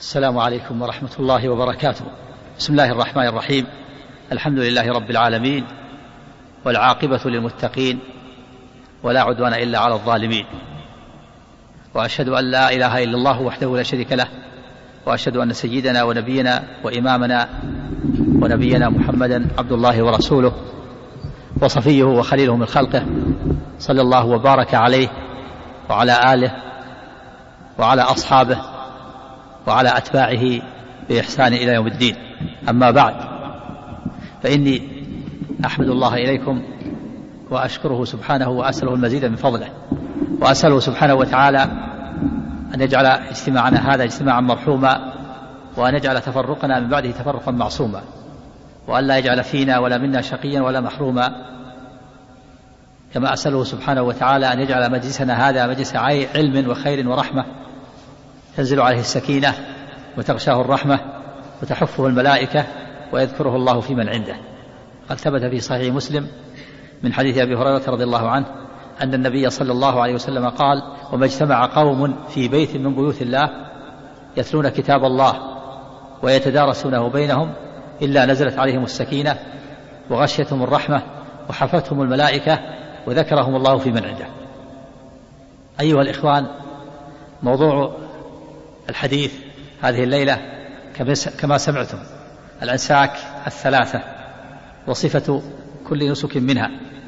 السلام عليكم ورحمة الله وبركاته. بسم الله الرحمن الرحيم. الحمد لله رب العالمين، والعاقبة للمتقين، ولا عدوان إلا على الظالمين، وأشهد أن لا إله إلا الله وحده لا شريك له، وأشهد أن سيدنا ونبينا وإمامنا ونبينا محمدا عبد الله ورسوله وصفيه وخليله من خلقه، صلى الله وبارك عليه وعلى آله وعلى أصحابه وعلى أتباعه بإحسان إلى يوم الدين. أما بعد، فإني أحمد الله إليكم وأشكره سبحانه وأسأله المزيد من فضله، وأسأله سبحانه وتعالى أن يجعل اجتماعنا هذا اجتماعا مرحوما، وأن يجعل تفرقنا من بعده تفرقا معصوما، وأن لا يجعل فينا ولا منا شقيا ولا محروما. كما أسأله سبحانه وتعالى أن يجعل مجلسنا هذا مجلس علم وخير ورحمة تنزل عليه السكينة وتغشاه الرحمة وتحفه الملائكة ويذكره الله في من عنده. قد ثبت في صحيح مسلم من حديث أبي هريرة رضي الله عنه أن النبي صلى الله عليه وسلم قال: وما اجتمع قوم في بيت من بيوت الله يتلون كتاب الله ويتدارسونه بينهم إلا نزلت عليهم السكينة وغشيتهم الرحمة وحفتهم الملائكة وذكرهم الله في من عنده. أيها الإخوان، موضوع الحديث هذه الليلة كما سمعتم الأنساك الثلاثة وصفة كل نسك منها.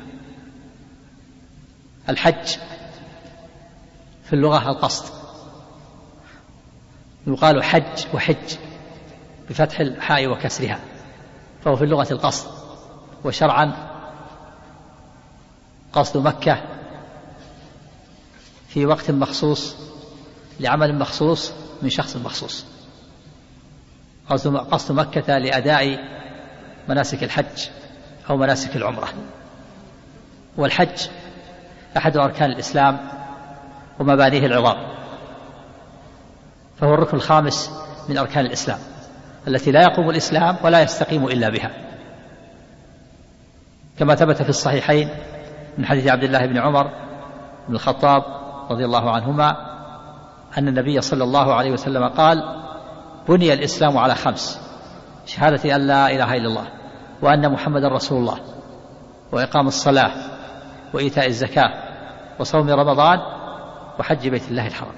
الحج في اللغة القصد، يقال حج وحج بفتح الحاء وكسرها، فهو في اللغة القصد، وشرعا قصد مكة في وقت مخصوص لعمل مخصوص من شخص مخصوص. قصد مكة لأداء مناسك الحج أو مناسك العمرة. والحج أحد أركان الإسلام ومبانيه العظام، فهو الركن الخامس من أركان الإسلام التي لا يقوم الإسلام ولا يستقيم إلا بها، كما ثبت في الصحيحين من حديث عبد الله بن عمر بن الخطاب رضي الله عنهما أن النبي صلى الله عليه وسلم قال: بني الإسلام على 5: شهادة أن لا إله إلا الله وأن محمد رسول الله، وإقام الصلاة، وإيتاء الزكاة، وصوم رمضان، وحج بيت الله الحرام.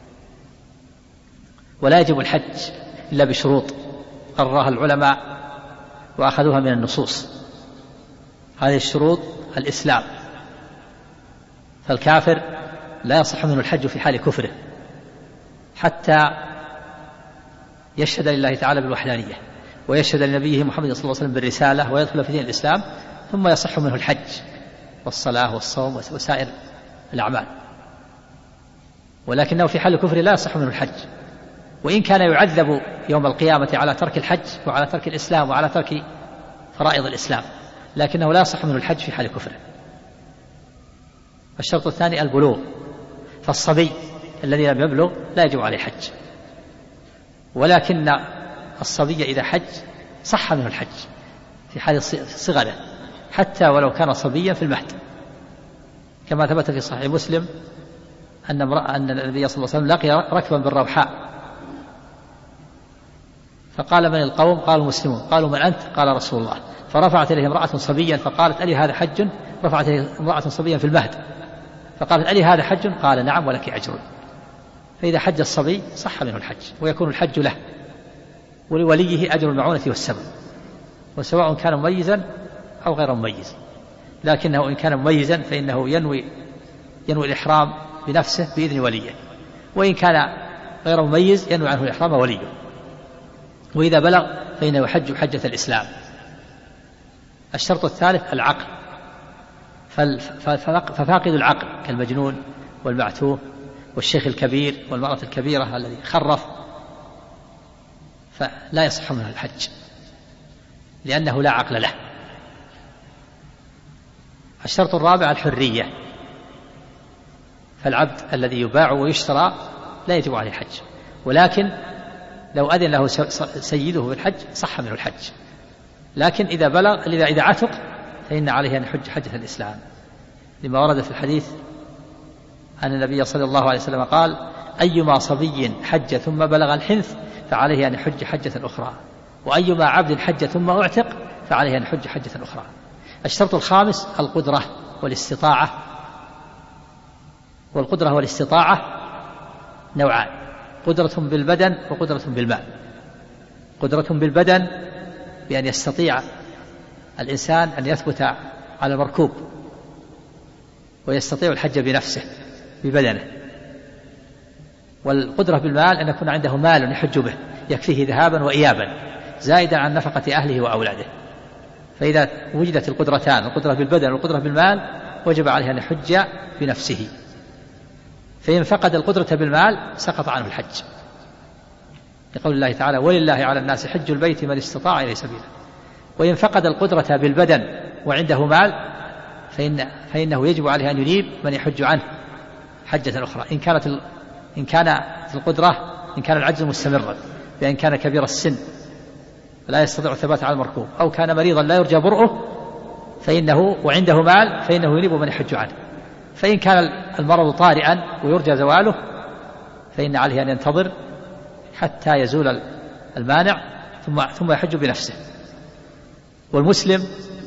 ولا يجب الحج إلا بشروط قررها العلماء وأخذوها من النصوص. هذه الشروط الإسلام، فالكافر لا يصح منه الحج في حال كفره حتى يشهد لله تعالى بالوحدانية، ويشهد لنبيه محمد صلى الله عليه وسلم بالرسالة، ويدخل في دين الإسلام، ثم يصح منه الحج والصلاة والصوم وسائر الأعمال. ولكنه في حال الكفر لا يصح منه الحج، وإن كان يعذب يوم القيامة على ترك الحج وعلى ترك الإسلام وعلى ترك فرائض الإسلام، لكنه لا يصح منه الحج في حال كفره. الشرط الثاني البلوغ، فالصبي الذي لم يبلغ لا يجب عليه حج، ولكن الصبي إذا حج صح منه الحج في حال صغره حتى ولو كان صبيا في المهد، كما ثبت في صحيح مسلم أن النبي صلى الله عليه وسلم لقي ركبا بالروحاء فقال: من القوم؟ قالوا: مسلمون. قالوا: من أنت؟ قال: رسول الله. فرفعت إليه امرأة صبيا فقالت: ألي هذا حج؟ رفعت إليه امرأة صبيا في المهد فقالت: ألي هذا حج؟ قال: نعم ولك أجر. فإذا حج الصبي صح منه الحج، ويكون الحج له، ولوليه أجر المعونة والسبب، وسواء كان مميزا أو غير مميز. لكنه إن كان مميزا فإنه ينوي الإحرام بنفسه بإذن وليه، وإن كان غير مميز ينوي عنه الإحرام وليه. وإذا بلغ فإنه يحج حجة الإسلام. الشرط الثالث العقل، ففاقد العقل كالمجنون والمعتوه والشيخ الكبير والمرأة الكبيرة الذي خرف فلا يصح منه الحج لأنه لا عقل له. الشرط الرابع الحرية، فالعبد الذي يباع ويشترى لا يجب عليه الحج، ولكن لو أذن له سيده بالحج صح منه الحج. لكن إذا عتق فإن عليه أن يحج حجة الإسلام، لما ورد في الحديث أن النبي صلى الله عليه وسلم قال: أيما صبي حج ثم بلغ الحنث فعليه أن يحج حجة أخرى، وأيما عبد حج ثم أعتق فعليه أن يحج حجة أخرى. الشرط الخامس القدرة والاستطاعة، والقدرة والاستطاعة نوعان: قدرة بالبدن وقدرة بالمال. قدرة بالبدن بأن يستطيع الإنسان أن يثبت على المركوب ويستطيع الحج بنفسه ببدنه. والقدرة بالمال أن يكون عنده مال يحج به يكفيه ذهابا وإيابا زائدا عن نفقة أهله وأولاده. فإذا وجدت القدرتان، القدرة بالبدن والقدرة بالمال، وجب عليه أن يحج بنفسه. فإن فقد القدرة بالمال سقط عنه الحج، لقول الله تعالى: ولله على الناس حج البيت من استطاع إليه سبيلا. وإن فقد القدرة بالبدن وعنده مال فإنه يجب عليه أن ينيب من يحج عنه حجة أخرى إن كان العجز مستمرا، بأن كان كبير السن لا يستطيع الثبات على المركوب، أو كان مريضا لا يرجى برؤه وعنده مال فإنه ينيب من يحج عنه. فإن كان المرض طارئا ويرجى زواله فإن عليه أن ينتظر حتى يزول المانع ثم يحج بنفسه. والمسلم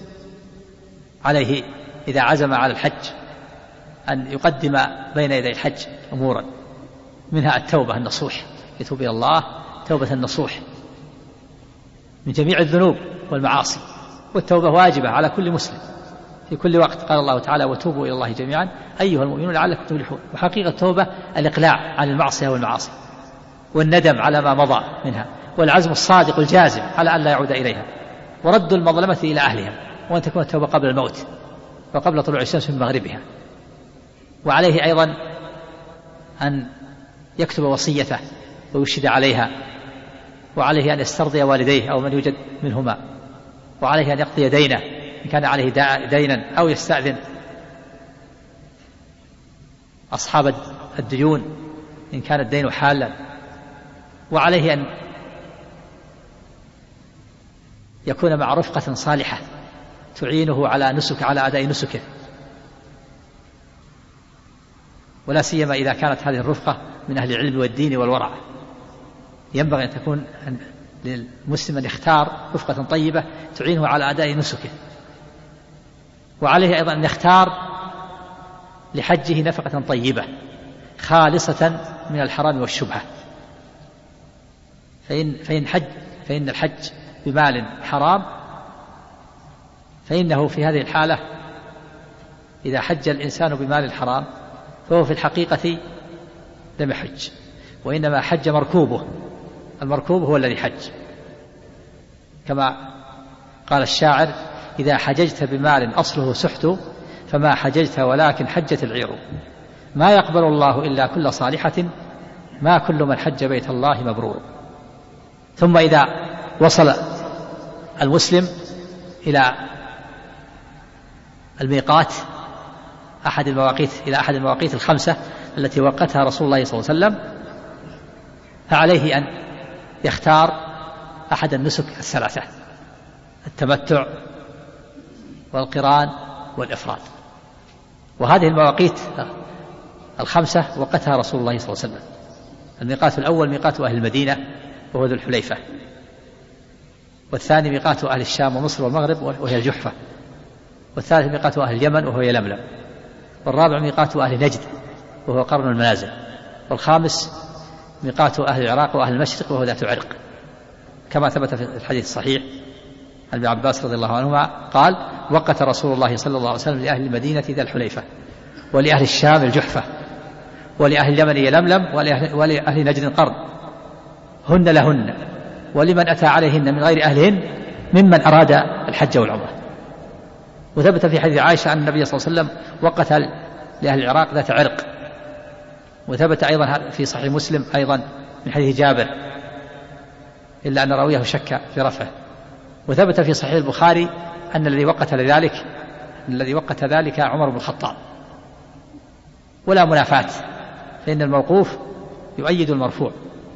عليه إذا عزم على الحج أن يقدم بين يدي الحج أمورا، منها التوبة النصوح، يتوب إلى الله توبة النصوح من جميع الذنوب والمعاصي. والتوبة واجبة على كل مسلم في كل وقت. قال الله تعالى: وتوبوا إلى الله جميعا أيها المؤمنون لعلكم تفلحون. وحقيقة التوبة الإقلاع عن المعصية والمعاصي، والندم على ما مضى منها، والعزم الصادق الجازم على أن لا يعود إليها، ورد المظلمة إلى أهلها، وأن تكون التوبة قبل الموت وقبل طلوع الشمس من مغربها. وعليه أيضا أن يكتب وصيته ويشهد عليها، وعليه أن يسترضي والديه أو من يوجد منهما، وعليه أن يقضي دينه إن كان عليه دينا، أو يستأذن أصحاب الديون إن كان الدين حالا. وعليه أن يكون مع رفقة صالحة تعينه على أداء نسكه، ولا سيما إذا كانت هذه الرفقة من أهل العلم والدين والورع. ينبغي أن تكون للمسلم أن يختار رفقة طيبة تعينه على أداء نسكه. وعليه أيضا أن يختار لحجه نفقة طيبة خالصة من الحرام والشبهة. فإن الحج بمال حرام فإنه في هذه الحالة إذا حج الإنسان بمال الحرام فهو في الحقيقة لم يحج، وإنما حج مركوبه. المركوب هو الذي حج، كما قال الشاعر: إذا حججت بمال أصله سحت فما حججت ولكن حجت العير. ما يقبل الله إلا كل صالحة، ما كل من حج بيت الله مبرور. ثم إذا وصل المسلم إلى الميقات إلى أحد المواقيت الخمسة التي وقتها رسول الله صلى الله عليه وسلم، فعليه أن يختار أحد النسك الثلاثة: التمتع والقران والإفراد. وهذه المواقيت الخمسة وقتها رسول الله صلى الله عليه وسلم. الميقات الأول ميقات أهل المدينة وهو ذو الحليفة، والثاني ميقات أهل الشام ومصر والمغرب وهي الجحفة، والثالث ميقات أهل اليمن وهو يلملم، والرابع ميقات أهل نجد وهو قرن المنازل، والخامس ميقات أهل العراق وأهل المشرق وهو ذات عرق، كما ثبت في الحديث الصحيح عن ابن عباس رضي الله عنهما قال: وقت رسول الله صلى الله عليه وسلم لأهل المدينة ذا الحليفة، ولأهل الشام الجحفة، ولأهل اليمن يلملم، ولأهل نجد قرن، هن لهن، ولمن أتى عليهن من غير أهلهن ممن أراد الحج والعمرة. وثبت في حديث عائشة أن النبي صلى الله عليه وسلم وقت لأهل العراق ذات عرق. وثبت أيضا في صحيح مسلم أيضا من حديث جابر، إلا أن راويه شك في رفعه. وثبت في صحيح البخاري أن الذي وقت ذلك عمر بن الخطاب. ولا منافاة، فإن الموقوف يؤيد المرفوع.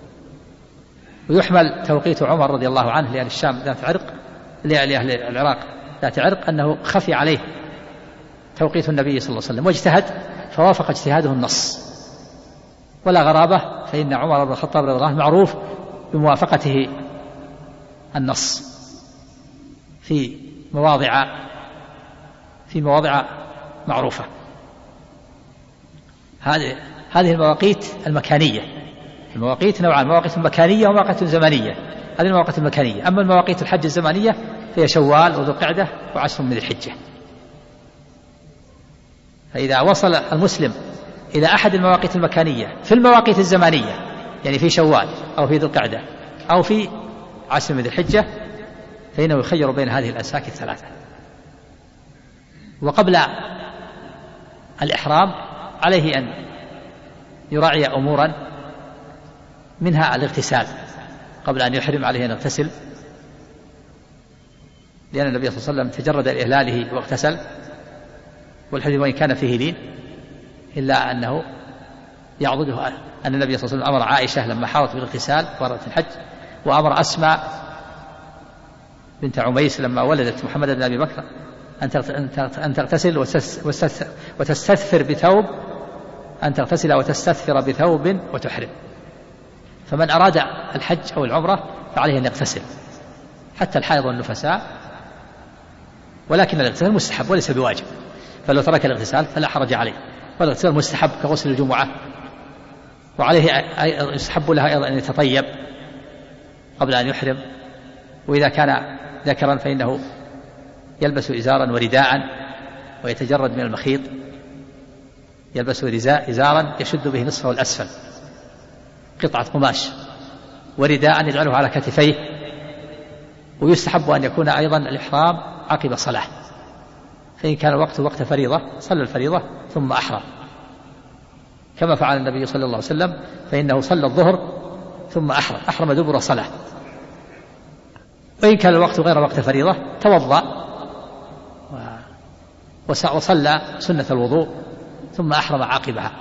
ويحمل توقيت عمر رضي الله عنه لأهل الشام ذات عرق، لأهل العراق ذات عرق، أنه خفي عليه توقيت النبي صلى الله عليه وسلم واجتهد فوافق اجتهاده النص، ولا غرابة، فإن عمر بن الخطاب رضي الله عنه معروف بموافقته النص في مواضع معروفة. هذه المواقيت المكانية. المواقيت نوعان: مواقيت مكانية ومواقيت زمنية. هذه المواقيت المكانية. أما المواقيت الحج الزمنية فهي شوال وذو القعدة وعشر من الحجة. فإذا وصل المسلم إلى أحد المواقيت المكانية في المواقيت الزمانية، يعني في شوال أو في ذو القعدة أو في عشر من الحجة، فإنه يخير بين هذه الأنساك الثلاثة. وقبل الإحرام عليه أن يراعي أمورا، منها الاغتسال. قبل أن يحرم عليه أن يغتسل، لأن النبي صلى الله عليه وسلم تجرد لإهلاله واغتسل، والحديث وإن كان فيه لين إلا أنه يعضده. أن النبي صلى الله عليه وسلم أمر عائشة لما حاضت بالاغتسال وردت الحج، وأمر أسماء بنت عميس لما ولدت محمد بن أبي بكر أن تغتسل وتستثفر بثوب، أن تغتسل وتستثفر بثوب وتحرم. فمن أراد الحج أو العمرة فعليه أن يغتسل، حتى الحائض والنفساء، ولكن الاغتسال مستحب وليس بواجب، فلو ترك الاغتسال فلا حرج عليه. والاغتسال مستحب كغسل الجمعة، وعليه يستحب لها أيضا أن يتطيب قبل أن يحرم. وإذا كان ذكرا فإنه يلبس إزارا ورداء ويتجرد من المخيط، يلبس إزارا يشد به نصفه الأسفل، قطعة قماش، ورداء يجعله على كتفيه. ويستحب أن يكون أيضا الإحرام عقب صلاة، فإن كان الوقت وقت فريضة صلى الفريضة ثم أحرم، كما فعل النبي صلى الله عليه وسلم، فإنه صلى الظهر ثم أحرم دبر صلاة. وإن كان الوقت غير وقت فريضة توضأ وصلى سنة الوضوء ثم أحرم عاقبها.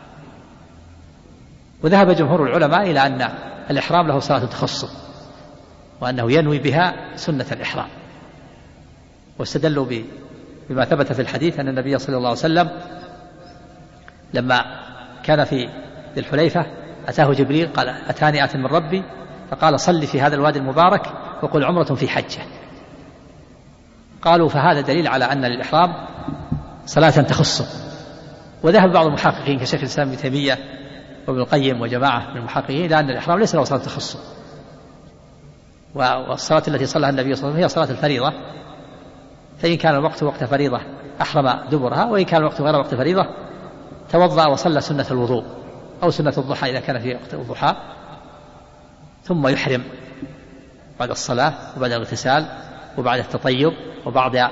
وذهب جمهور العلماء إلى أن الإحرام له صلاة تخصه، وأنه ينوي بها سنة الإحرام، واستدلوا بما ثبت في الحديث أن النبي صلى الله عليه وسلم لما كان في ذي الحليفة أتاه جبريل قال: أتاني آت من ربي فقال: صل في هذا الوادي المبارك وقل عمرة في حجة. قالوا: فهذا دليل على أن الإحرام صلاة تخصه. وذهب بعض المحققين كشيخ الإسلام ابن تيمية وابن القيم وجماعة من المحققين إلى أن الإحرام ليس له صلاة تخصه، والصلاة التي صلىها النبي صلى الله عليه وسلم هي صلاة الفريضة، فإن كان الوقت وقت فريضة أحرم دبرها، وإن كان الوقت غير وقت فريضة توضأ وصلى سنة الوضوء أو سنة الضحى إذا كان في وقت الضحى، ثم يحرم بعد الصلاة وبعد الاغتسال وبعد التطيب وبعد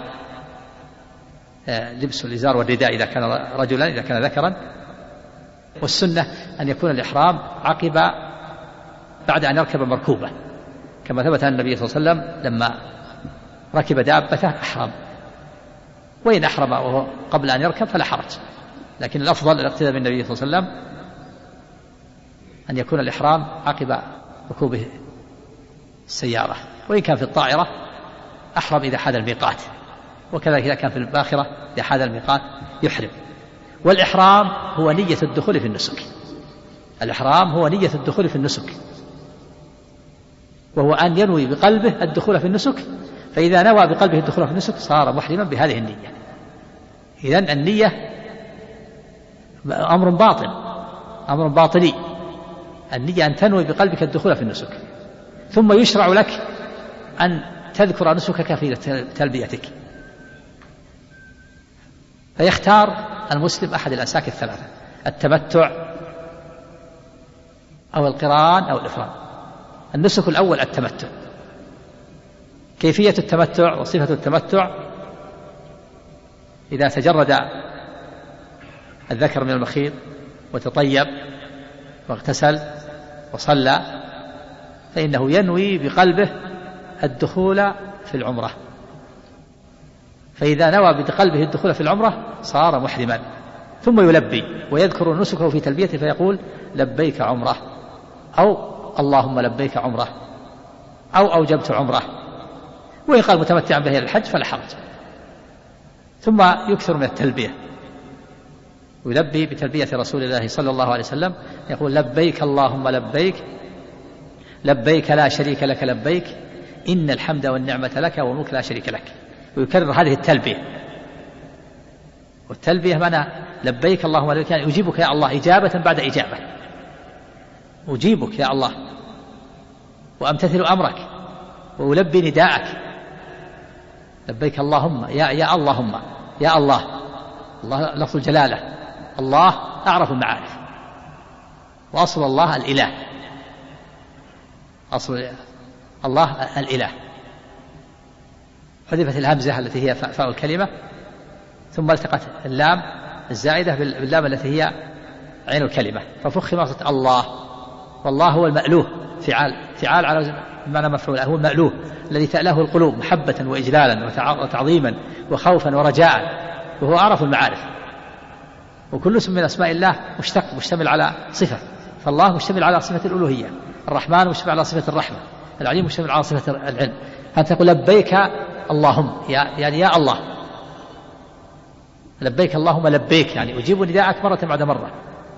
لبس الإزار والرداء إذا كان رجلا، إذا كان ذكرا. والسنة أن يكون الإحرام عقب بعد أن يركب مركوبة، كما ثبت أن النبي صلى الله عليه وسلم لما ركب دابته أحرم، وإن أحرم وهو قبل أن يركب فلا حرج، لكن الأفضل الاقتداء بالنبي صلى الله عليه وسلم أن يكون الإحرام عقب ركوبه السيارة. وإن كان في الطائرة أحرم إذا حاد الميقات، وكذلك إذا كان في الباخرة إذا حاد الميقات يحرم. والإحرام هو نية الدخول في النسك. الإحرام هو نية الدخول في النسك، وهو أن ينوي بقلبه الدخول في النسك، فإذا نوى بقلبه الدخول في النسك صار محرما بهذه النية. إذن النية أمر باطن، أمر باطني. النية أن تنوي بقلبك الدخول في النسك، ثم يشرع لك أن تذكر نسكك في تلبيتك. فيختار المسلم أحد الأنساك الثلاثة: التمتع أو القران أو الإفراد. النسك الأول التمتع. كيفية التمتع وصفة التمتع: إذا تجرد الذكر من المخيط وتطيب واغتسل وصلى فإنه ينوي بقلبه الدخول في العمرة، فإذا نوى بقلبه الدخول في العمرة صار محرما، ثم يلبي ويذكر نسكه في تلبيته فيقول: لبيك عمرة، أو اللهم لبيك عمرة، أو أوجبت عمرة. وإن قال متمتعا به إلى الحج فلا حرج. ثم يكثر من التلبية، ويلبي بتلبية رسول الله صلى الله عليه وسلم، يقول لبيك اللهم لبيك لبيك لا شريك لك لبيك إن الحمد والنعمة لك والملك لا شريك لك. ويكرر هذه التلبية. والتلبية معنى لبيك اللهم لبيك يعني أجيبك يا الله إجابة بعد إجابة، أجيبك يا الله وأمتثل أمرك وألبي نداءك. لبيك اللهم يا اللهم يا الله، الله لفظ الجلالة، الله أعرف المعارف، وأصل الله الإله، أصل الله الإله. حذفت الهمزة التي هي فاء الكلمة، ثم التقت اللام الزائدة باللام التي هي عين الكلمة، ففخمت الله. والله هو المألوه، فعال على معنى مفعول، هو المألوه الذي تأله القلوب محبة وإجلالا وتعظيما وخوفا ورجاء، وهو أعرف المعارف. وكل اسم من أسماء الله مشتمل على صفة، فالله مشتمل على صفة الألوهية، الرحمن مشتمل على صفة الرحمة، العليم مشتمل على صفة العلم. فأنت تقول لبيك اللهم يعني يا الله، لبيك اللهم لبيك يعني أجيب نداءك مرة بعد مرة.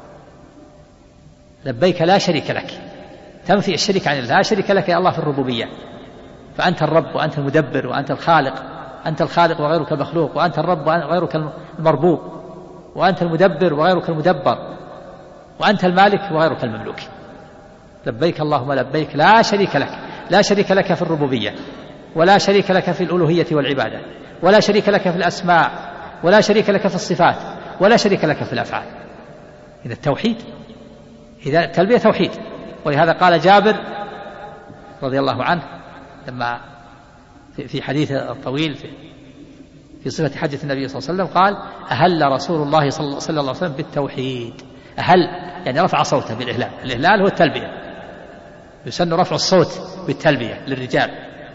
لبيك لا شريك لك، تنفي الشريك عن الله، لا شريك لك يا الله في الربوبية، فأنت الرب وأنت المدبر وأنت الخالق، أنت الخالق وغيرك المخلوق، وأنت الرب وغيرك المربوب، وأنت المدبر وغيرك المدبر، وأنت المالك وغيرك المملوك. لبيك اللهم لبيك لا شريك لك، لا شريك لك في الربوبية، ولا شريك لك في الألوهية والعبادة، ولا شريك لك في الأسماء، ولا شريك لك في الصفات، ولا شريك لك في الأفعال. إذا التوحيد، إذا التلبية توحيد. ولهذا قال جابر رضي الله عنه لما في حديث الطويل في صفة حجة النبي صلى الله عليه وسلم قال أهل رسول الله صلى الله عليه وسلم بالتوحيد. أهل يعني رفع صوته بالإهلال، الإهلال هو التلبية، يسن رفع الصوت بالتلبية للرجال.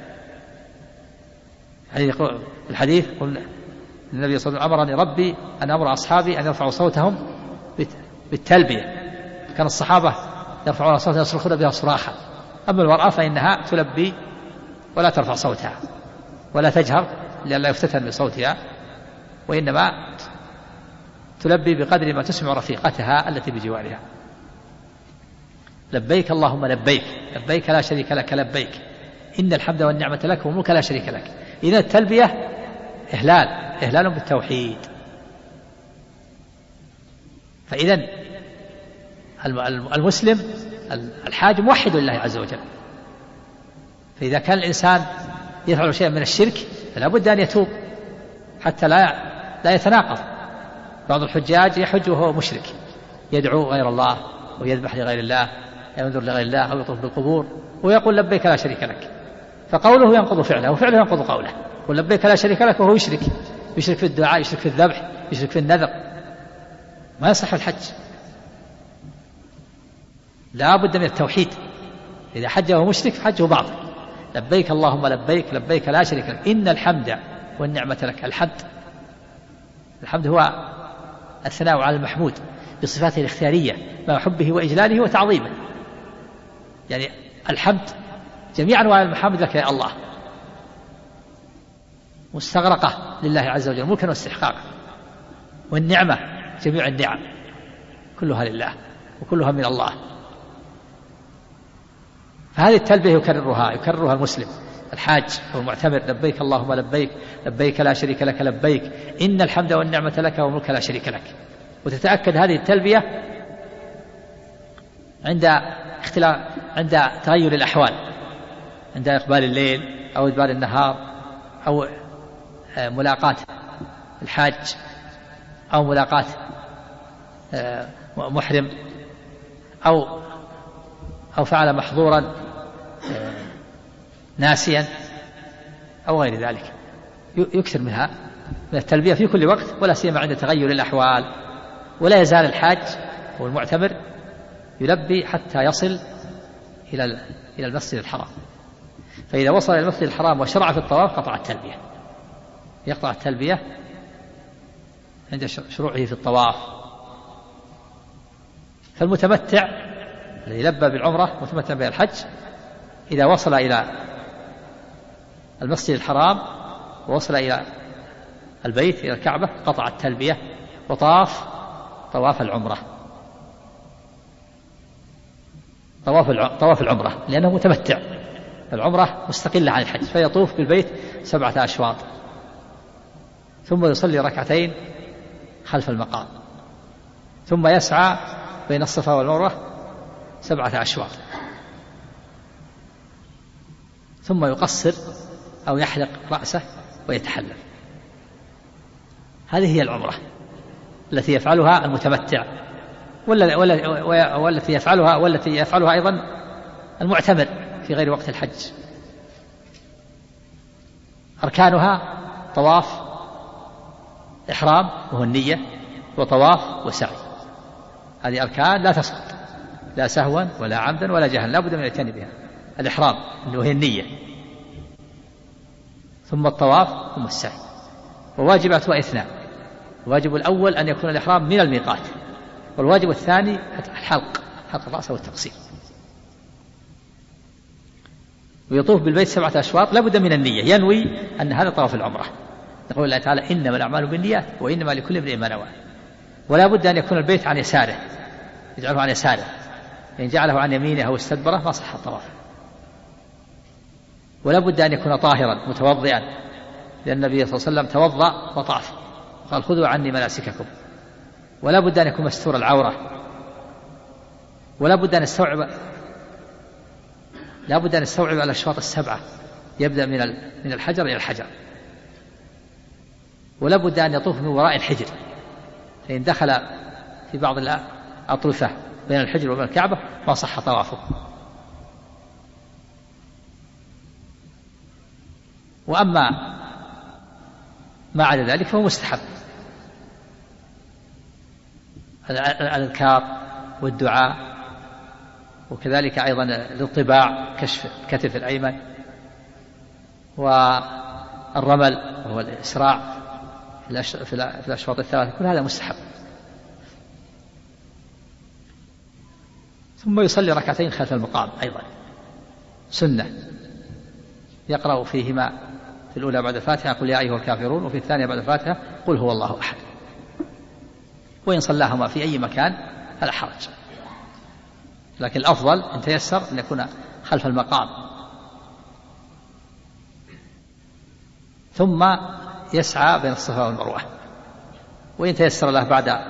الحديث قل النبي صلى الله عليه وسلم أمرني ربي أن أمر أصحابي أن يرفعوا صوتهم بالتلبية. كان الصحابة يرفعون صوتهم يصرخون بها صراخا، أما المرأة فإنها تلبي ولا ترفع صوتها ولا تجهر لئلا يفتتن بصوتها، وإنما تلبي بقدر ما تسمع رفيقتها التي بجوارها. لبيك اللهم لبيك لبيك لا شريك لك لبيك إن الحمد والنعمة لك والملك لا شريك لك. إذا التلبية إهلال بالتوحيد. فإذا المسلم الحاج موحد لله عز وجل، فإذا كان الإنسان يفعل شيئا من الشرك فلا بد أن يتوب حتى لا يتناقض. بعض الحجاج يحج وهو مشرك، يدعو غير الله ويذبح لغير الله، ينذر لغير الله أو يطوف بالقبور ويقول لبيك لا شريك لك، فقوله ينقض فعله وفعله ينقض قوله. يقول لبيك لا شريك لك وهو يشرك في الدعاء، يشرك في الذبح، يشرك في النذر، ما يصح الحج. لا بد من التوحيد. إذا حج وهو مشرك فحجه باطل. لبيك اللهم لبيك لبيك لا شريك لك إن الحمد والنعمة لك. الحمد هو الثناء على المحمود بصفاته الاختيارية مع حبه وإجلاله وتعظيمه. يعني الحمد جميع أنواع المحامد لك يا الله، مستغرقة لله عز وجل ملكا واستحقاقا. والنعمة جميع النعم كلها لله وكلها من الله. فهذه التلبية يكررها المسلم الحاج والمعتمر. لبيك اللهم لبيك لبيك لا شريك لك لبيك إن الحمد والنعمة لك والملك لا شريك لك. وتتأكد هذه التلبية عند تغير الأحوال، عند إقبال الليل أو إدبار النهار، أو ملاقاة الحاج، أو ملاقاة محرم، أو فعل محظورا ناسيا أو غير ذلك. يكثر من التلبية في كل وقت، ولا سيما عند تغير الأحوال. ولا يزال الحاج والمعتمر يلبي حتى يصل إلى المسجد الحرام. فإذا وصل إلى المسجد الحرام وشرع في الطواف قطع التلبية، يقطع التلبية عند شروعه في الطواف. فالمتمتع الذي لبى بالعمرة متمتع بالحج إذا وصل إلى المسجد الحرام ووصل إلى البيت إلى الكعبة قطع التلبية وطاف طواف العمرة، طواف العمرة، لأنه متمتع. العمرة مستقلة عن الحج، فيطوف بالبيت 7 أشواط، ثم يصلي ركعتين خلف المقام، ثم يسعى بين الصفا والمروة 7 أشواط، ثم يقصر أو يحلق رأسه ويتحلل. هذه هي العمرة التي يفعلها المتمتع، والتي يفعلها أيضا المعتمر في غير وقت الحج. أركانها طواف إحرام وهو النية، وطواف وسعي. هذه أركان لا تسقط، لا سهوا ولا عمدا ولا جهلا، لا بد من الاتيان بها. الإحرام اللي هي النية، ثم الطواف، ثم السعي. وواجباتها 2: الواجب الأول أن يكون الإحرام من الميقات، والواجب الثاني حلق الرأس والتقصير. ويطوف بالبيت 7 أشواط، لا بد من النية، ينوي أن هذا طواف العمرة. يقول الله تعالى: إنما الأعمال بالنيات وإنما لكل امرئ ما نوى. ولا بد أن يكون البيت عن يساره، يجعله عن يساره، إن جعله عن يمينه أو استدبره ما صح الطواف. ولا بد أن يكون طاهرا متوضئا، لأن النبي صلى الله عليه وسلم توضأ وطاف، قال: خذوا عني مناسككم. ولا بد أن يكون مستور العورة. ولا بد أن يستوعب الأشواط 7، يبدأ من الحجر إلى الحجر. ولا بد أن يطوف من وراء الحجر، فإن دخل في بعض الأطرفة بين الحجر وبين الكعبة ما صح طوافه. وأما ما عدا ذلك فهو مستحب: الأذكار والدعاء، وكذلك أيضا الاطباع، كشف الكتف الأيمن، والرمل وهو الإسراع في الأشواط 3، كل هذا مستحب. ثم يصلي ركعتين خلف المقام أيضا سنة، يقرأ فيهما في الأولى بعد الفاتحة قل يا أيها الكافرون، وفي الثانية بعد الفاتحة قل هو الله أحد. وإن صلاهما في أي مكان فلا حرج، لكن الأفضل إن تيسر أن يكون خلف المقام. ثم يسعى بين الصفا والمروة، وإن تيسر له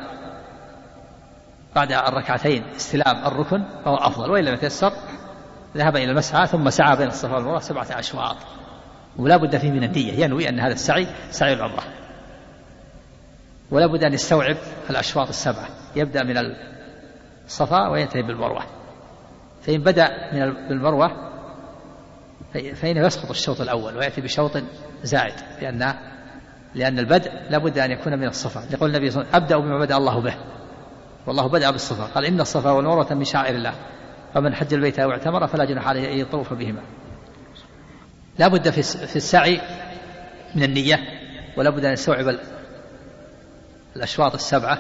بعد الركعتين استلام الركن فهو أفضل، وإن لم يتيسر ذهب إلى المسعى ثم سعى بين الصفا والمروة 7 أشواط. ولا بد فيه من النية، ينوي أن هذا السعي سعي العمرة. ولا بد أن يستوعب الأشواط 7، يبدأ من الصفا وينتهي بالمروة. فإن بدأ بالمروة فإنه يسقط الشوط الأول ويأتي بشوط زائد، لأن البدء لا بد أن يكون من الصفا. يقول النبي صلى الله عليه وسلم: أبدأ بما بدأ الله به، والله بدأ بالصفا، قال: إن الصفا والمروة من شعائر الله، فمن حج البيت أو اعتمر فلا جناح عليه أن يطوف بهما. لا بد في السعي من النية، ولا بد أن يستوعب الأشواط 7،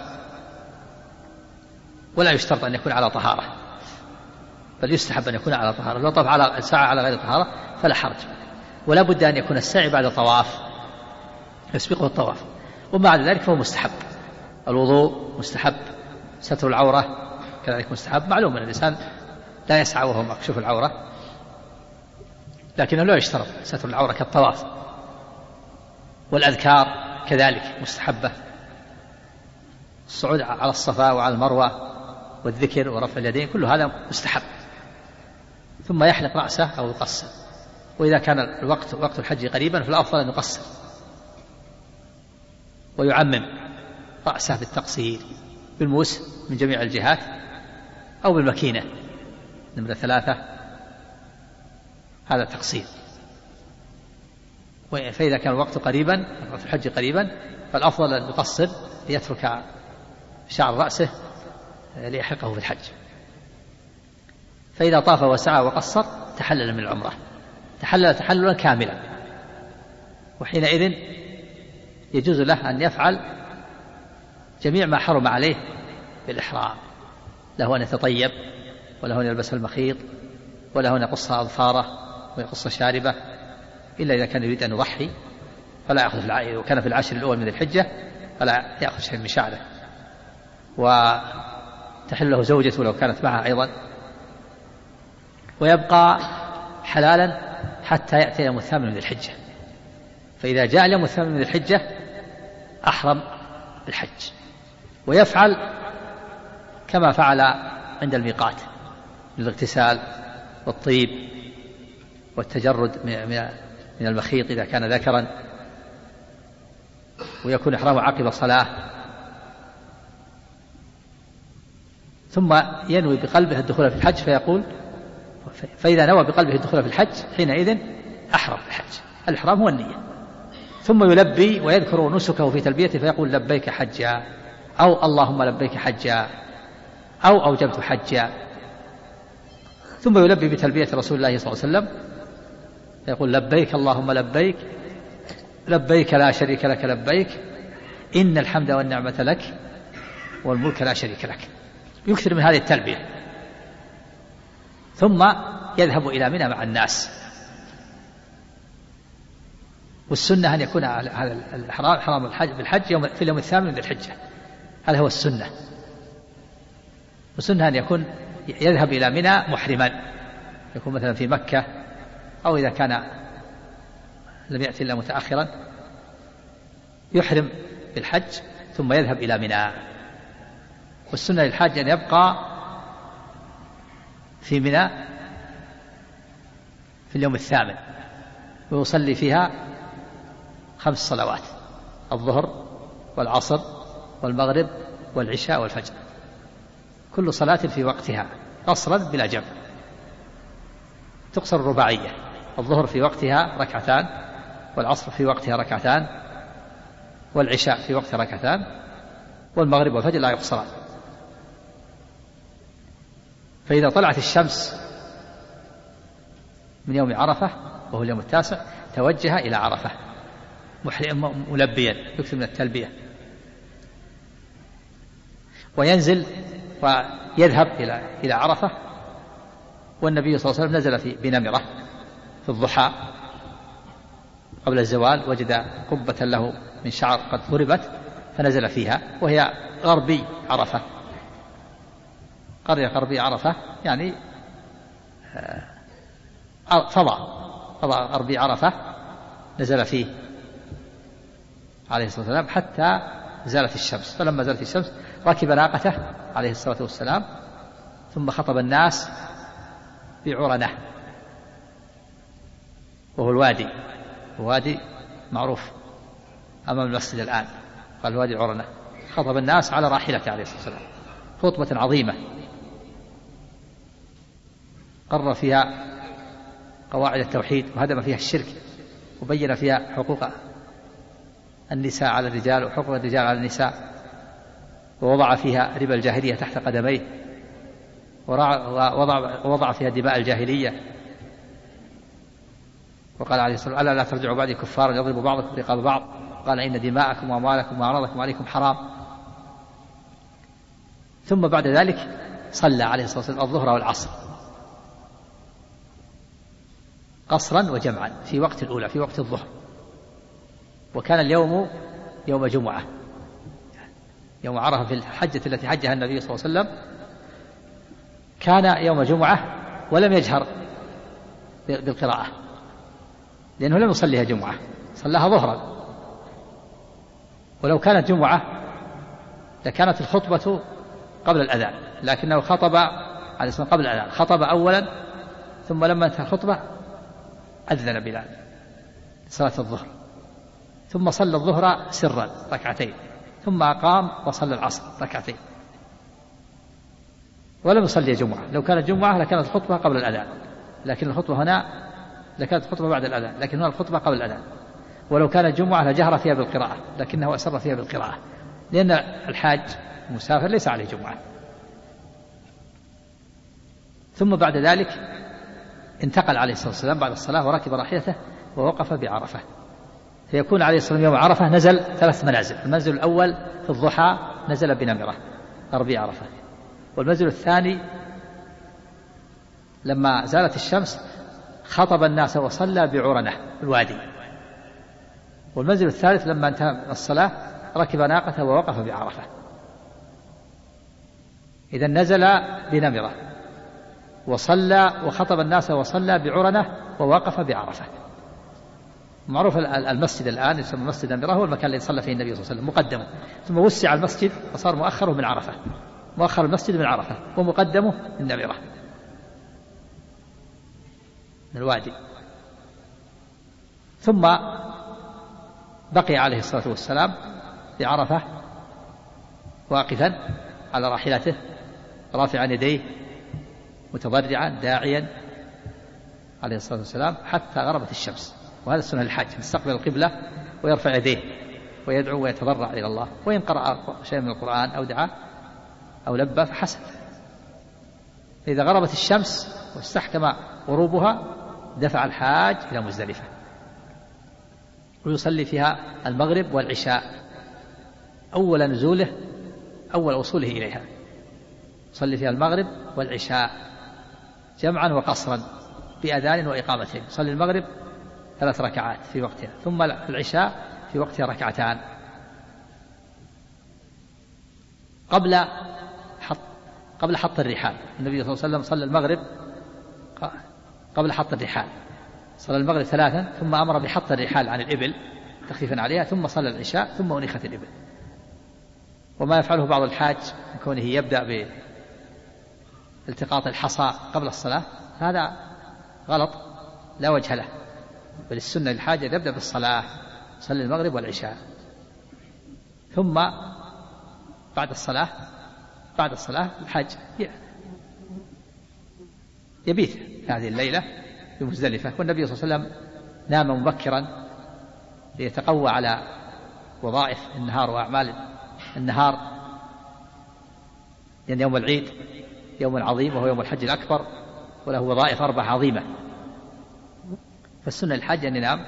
ولا يشترط أن يكون على طهارة، بل يستحب أن يكون على طهارة. لو طاف على سعى على غير طهارة فلا حرج. ولا بد أن يكون السعي بعد طواف يسبقه الطواف. ومع ذلك فهو مستحب: الوضوء مستحب، ستر العورة كذلك مستحب. معلوم أن الإنسان لا يسعى وهو مكشوف العورة، لكنه لا يشترط ستر العورة كالطواف. والأذكار كذلك مستحبة: الصعود على الصفا وعلى المروة والذكر ورفع اليدين، كل هذا مستحب. ثم يحلق رأسه أو يقصر، وإذا كان وقت الحج قريبا فالأفضل أن يقصر ويعمم رأسه بالتقصير بالموس من جميع الجهات أو بالمكينة. نمرة 3 هذا تقصير. فإذا كان الوقت قريبا، وقت الحج قريبا، فالأفضل أن يقصر ليترك شعر رأسه ليحلقه في الحج. فإذا طاف وسعى وقصر تحلل من العمرة، تحلل تحللا كاملا، وحينئذ يجوز له أن يفعل جميع ما حرم عليه بالإحرام. له أن يتطيب، وله أن يلبس المخيط، وله أن يقص أظفاره ويقص شاربه، إلا إذا كان يريد أن يضحي فلا يأخذ وكان في العشر الأول من الحجة فلا يأخذ شيء من شعره. وتحل له زوجته لو كانت معها أيضا، ويبقى حلالا حتى يأتي يوم 8 من ذي الحجة. فإذا جاء اليوم 8 من ذي الحجة أحرم بالحج، ويفعل كما فعل عند الميقات بالاغتسال والطيب والتجرد من المخيط إذا كان ذكرا، ويكون إحرامه عقب صلاة، ثم ينوي بقلبه الدخول في الحج فيقول، فإذا نوى بقلبه الدخول في الحج حينئذ أحرم بالحج. الإحرام هو النية. ثم يلبي ويذكر نسكه في تلبيته فيقول لبيك حجا، أو اللهم لبيك حجا، أو أوجبت حجا. ثم يلبي بتلبية رسول الله صلى الله عليه وسلم فيقول لبيك اللهم لبيك، لبيك لا شريك لك لبيك، إن الحمد والنعمة لك والملك لا شريك لك. يكثر من هذه التلبية، ثم يذهب إلى منى مع الناس. والسنة أن يكون هذا الإحرام حرام الحج بالحج في اليوم 8 من ذي الحجة، هذا هو السنة. والسنة أن يكون يذهب إلى منى محرما، يكون مثلا في مكة، أو إذا كان لم يأتي إلا متأخرا يحرم بالحج ثم يذهب إلى منى. والسنة للحاج أن يبقى في منى في اليوم 8 ويصلي فيها 5 صلوات: الظهر والعصر والمغرب والعشاء والفجر، كل صلاة في وقتها قصرا بلا جمع. تقصر الرباعية: الظهر في وقتها 2 والعصر في وقتها 2 والعشاء في وقتها 2 والمغرب والفجر لا يقصران. فإذا طلعت الشمس من يوم عرفة وهو اليوم 9 توجه إلى عرفة ملبيا، يكثر من التلبية، وينزل ويذهب إلى عرفة. والنبي صلى الله عليه وسلم نزل في بنمرة في الضحى قبل الزوال، وجد قبة له من شعر قد ضربت فنزل فيها، وهي غربي عرفة، قرية غربي عرفة، يعني فضاء غربي عرفة نزل فيه عليه الصلاة والسلام حتى زالت الشمس. فلما زالت الشمس ركب ناقته عليه الصلاة والسلام، ثم خطب الناس بعرنة، وهو الوادي معروف أمام المسجد الآن، قال وادي عرنة. خطب الناس على راحلته عليه الصلاة والسلام خطبة عظيمة قرر فيها قواعد التوحيد وهدم فيها الشرك، وبين فيها حقوق النساء على الرجال وحقوق الرجال على النساء، ووضع فيها ربا الجاهلية تحت قدميه، ووضع فيها دماء الجاهلية. وقال عليه الصلاة والسلام: ألا لا ترجعوا بعدي كفارا يضرب بعضكم رقاب بعض، قال: إن دماءكم وأموالكم وأعراضكم عليكم حرام. ثم بعد ذلك صلى عليه الصلاة والسلام الظهر والعصر قصرا وجمعا في وقت الأولى، في وقت الظهر. وكان اليوم يوم جمعة، يوم عرفة في الحجة التي حجها النبي صلى الله عليه وسلم كان يوم جمعة، ولم يجهر بالقراءة لأنه لم يصليها جمعة، صلاها ظهرا. ولو كانت جمعة لكانت الخطبة قبل الأذان، لكنه خطب عليه الصلاة قبل الأذان، خطب أولا، ثم لما انتهى الخطبة أذن بلال صلاة الظهر، ثم صلى الظهر سرا 2 ثم أقام وصلى العصر 2 ولم يصلي جمعة. لو كانت جمعة لكانت الخطبة قبل الأذان، لكن الخطبة هنا لكانت الخطبة بعد الأذان، لكن هنا الخطبة قبل الأذان. ولو كانت جمعة لجهر فيها بالقراءة، لكنه أسر فيها بالقراءة، لأن الحاج المسافر ليس عليه جمعة. ثم بعد ذلك انتقل عليه الصلاة والسلام بعد الصلاة وركب راحلته ووقف بعرفة. فيكون عليه الصلاة والسلام يوم عرفة نزل 3 منازل: المنزل الأول في الضحى نزل بنمرة غربي عرفة، والمنزل الثاني لما زالت الشمس خطب الناس وصلى بعرنة الوادي، والمنزل الثالث لما انتهى الصلاة ركب ناقته ووقف بعرفة. إذا نزل بنمرة وصلى وخطب الناس وصلى بعرنة ووقف بعرفة. معروف المسجد الآن يسمى مسجد نمرة، هو المكان الذي صلى فيه النبي صلى الله عليه وسلم مقدمه، ثم وسع المسجد وصار مؤخره من عرفة، مؤخر المسجد من عرفة ومقدمه من نمرة من الوادي. ثم بقي عليه الصلاة والسلام بعرفة واقفا على راحلته رافعا يديه متضرعا داعيا عليه الصلاة والسلام حتى غربت الشمس. وهذا سنة الحج، يستقبل القبلة ويرفع يديه ويدعو ويتضرع إلى الله، وإن قرأ شيء من القرآن أو دعا أو لبى فحسن. إذا غربت الشمس واستحكم غروبها دفع الحاج إلى مزدلفة ويصلي فيها المغرب والعشاء أول نزوله أول وصوله إليها، يصلي فيها المغرب والعشاء جمعا وقصرا بأذان وإقامتين. يصلي المغرب 3 ركعات في وقتها، ثم العشاء في وقتها 2 ركعتان. قبل حط الرحال النبي صلى الله عليه وسلم صلى المغرب قبل حط الرحال، صلى المغرب 3 ثم أمر بحط الرحال عن الإبل تخفيفا عليها، ثم صلى العشاء ثم أنيخت الإبل. وما يفعله بعض الحاج من كونه يبدأ بالتقاط الحصى قبل الصلاة هذا غلط لا وجه له، بل السنة للحاج أن يبدأ بالصلاة، صلي المغرب والعشاء، ثم بعد الصلاة الحاج يبيت هذه الليلة بمزدلفة. والنبي صلى الله عليه وسلم نام مبكرا ليتقوى على وظائف النهار وأعمال النهار، لأن يوم العيد يوم عظيم وهو يوم الحج الأكبر وله وظائف 4 عظيمة. فالسنة للحاج أن ينام.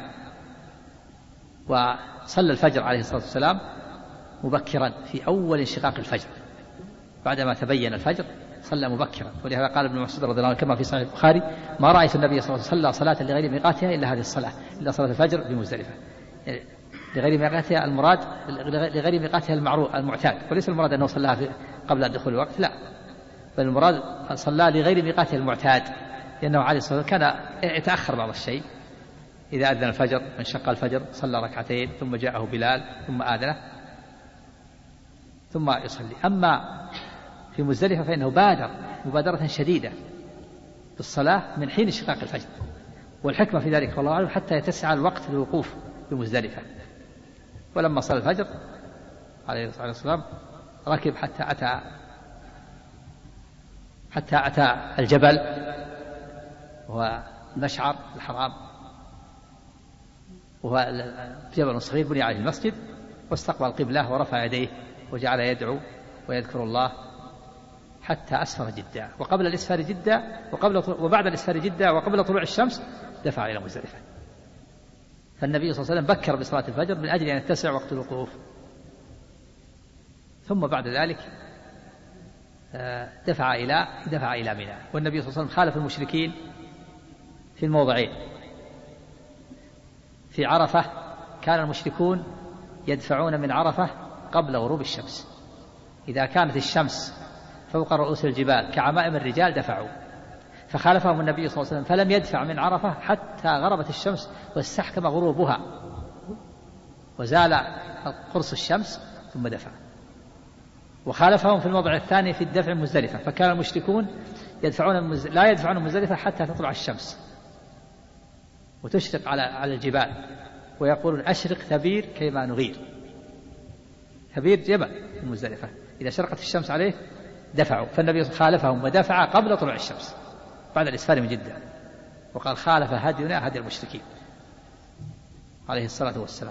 وصلى الفجر عليه الصلاة والسلام مبكرا في أول انشقاق الفجر، بعدما تبين الفجر صلى مبكرا. ولهذا قال ابن مسعود رضي الله عنه كما في صحيح البخاري: ما رأيت النبي صلى الله عليه وسلم صلاة لغير ميقاتها إلا هذه الصلاة، إلا صلاة الفجر بمزدلفة. لغير ميقاتها المراد لغير ميقاتها المعتاد، وليس المراد أنه صلاها قبل دخول الوقت، لا، بل المراد صلى لغير ميقاتها المعتاد، لأنه عليه الصلاة والسلام كان يتأخر بعض الشيء. إذا أذن الفجر انشق الفجر صلى 2 ركعتين ثم جاءه بلال ثم آذنه ثم يصلي. أما في مزدلفة فإنه بادر مبادرة شديدة بالصلاة من حين انشقاق الفجر، والحكمة في ذلك والله أعلم حتى يتسع الوقت للوقوف بمزدلفة. ولما صلى الفجر عليه الصلاة والسلام ركب حتى أتى الجبل وهو المشعر الحرام، وهو جبل صغير بني عليه المسجد، واستقبل القبلة ورفع يديه وجعل يدعو ويذكر الله حتى أسفر جدة. وقبل الإسفار جدة وبعد الإسفار جدة وقبل طلوع الشمس دفع إلى مزدلفة. فالنبي صلى الله عليه وسلم بكر بصلاة الفجر من أجل أن يتسع وقت الوقوف. ثم بعد ذلك دفع إلى منى. والنبي صلى الله عليه وسلم خالف المشركين في الموضعين. في عرفة كان المشركون يدفعون من عرفة قبل غروب الشمس، إذا كانت الشمس فوق رؤوس الجبال كعمائم الرجال دفعوا، فخالفهم النبي صلى الله عليه وسلم فلم يدفع من عرفة حتى غربت الشمس واستحكم غروبها وزال قرص الشمس ثم دفع. وخالفهم في الموضع الثاني في الدفع من مزدلفة، فكان المشركون لا يدفعون من مزدلفة حتى تطلع الشمس وتشرق على الجبال، ويقولون: أشرق ثبير كيما نغير. ثبير جبل في مزدلفة، إذا شرقت الشمس عليه دفعوا. فالنبي خالفهم ودفع قبل طلوع الشمس بعد الإسفار من جدة، وقال: خالف هدينا هدي المشركين عليه الصلاة والسلام.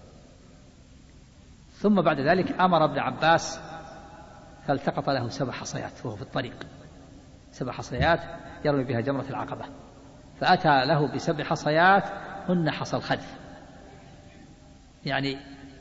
ثم بعد ذلك أمر ابن عباس فالتقط له 7 حصيات وهو في الطريق، 7 حصيات يرمي بها جمرة العقبة، فأتى له ب7 حصيات هن حصى الخذف. يعني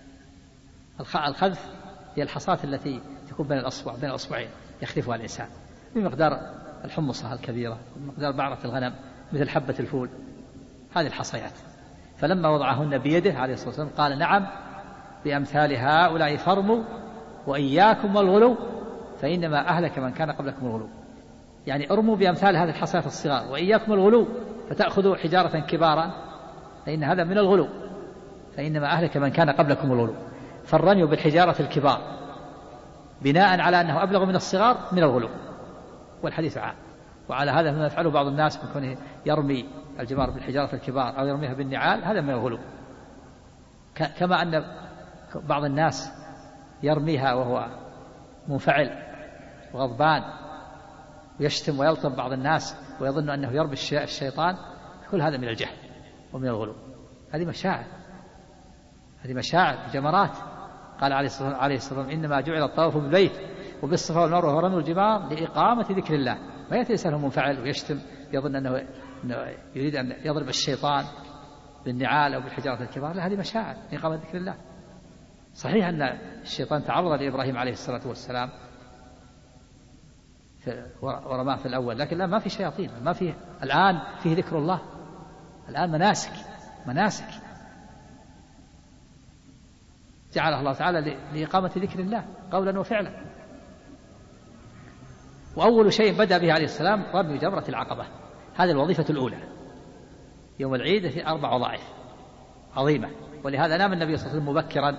الخذف هي الحصاة التي تكون بين الأصبعين يخلفها الإنسان بمقدار الحمصة الكبيرة بمقدار بعرة الغنم مثل حبة الفول، هذه الحصيات. فلما وضعهن بيده عليه الصلاة والسلام قال: نعم، بأمثال هؤلاء فرموا، وإياكم والغلو فإنما أهلك من كان قبلكم الغلو. يعني ارموا بأمثال هذه الحصيات الصغار، وإياكم الغلو فتأخذوا حجارة كبارا فإن هذا من الغلو، فإنما أهلك من كان قبلكم الغلو. فالرمي بالحجارة الكبار بناء على أنه أبلغ من الصغار من الغلو، والحديث عام. وعلى هذا ما يفعله بعض الناس من كونه يرمي الجمار بالحجارة الكبار أو يرميها بالنعال، هذا من الغلو. كما أن بعض الناس يرميها وهو منفعل وغضبان ويشتم ويلطم بعض الناس ويظن أنه يرمي الشيطان، كل هذا من الجهل ومن الغلو. هذه مشاعر جمرات. قال عليه الصلاة والسلام إنما جعل الطواف بالبيت وبالصفا والمروة ورمي الجمار لإقامة ذكر الله. ما يأتي إنسان منفعل ويشتم يظن أنه يريد أن يضرب الشيطان بالنعال أو بالحجارة الكبار، لا، هذه مشاعر لإقامة ذكر الله. صحيح أن الشيطان تعرض لإبراهيم عليه الصلاة والسلام ورماه في الأول، لكن لا، ما في شياطين، ما في الآن، فيه ذكر الله، الآن مناسك جعلها الله تعالى لإقامة ذكر الله قولا وفعلا. وأول شيء بدأ به عليه السلام رمي جمرة العقبة. هذه الوظيفة الأولى يوم العيد، في 4 وظائف عظيمة، ولهذا نام النبي صلى الله عليه وسلم مبكرا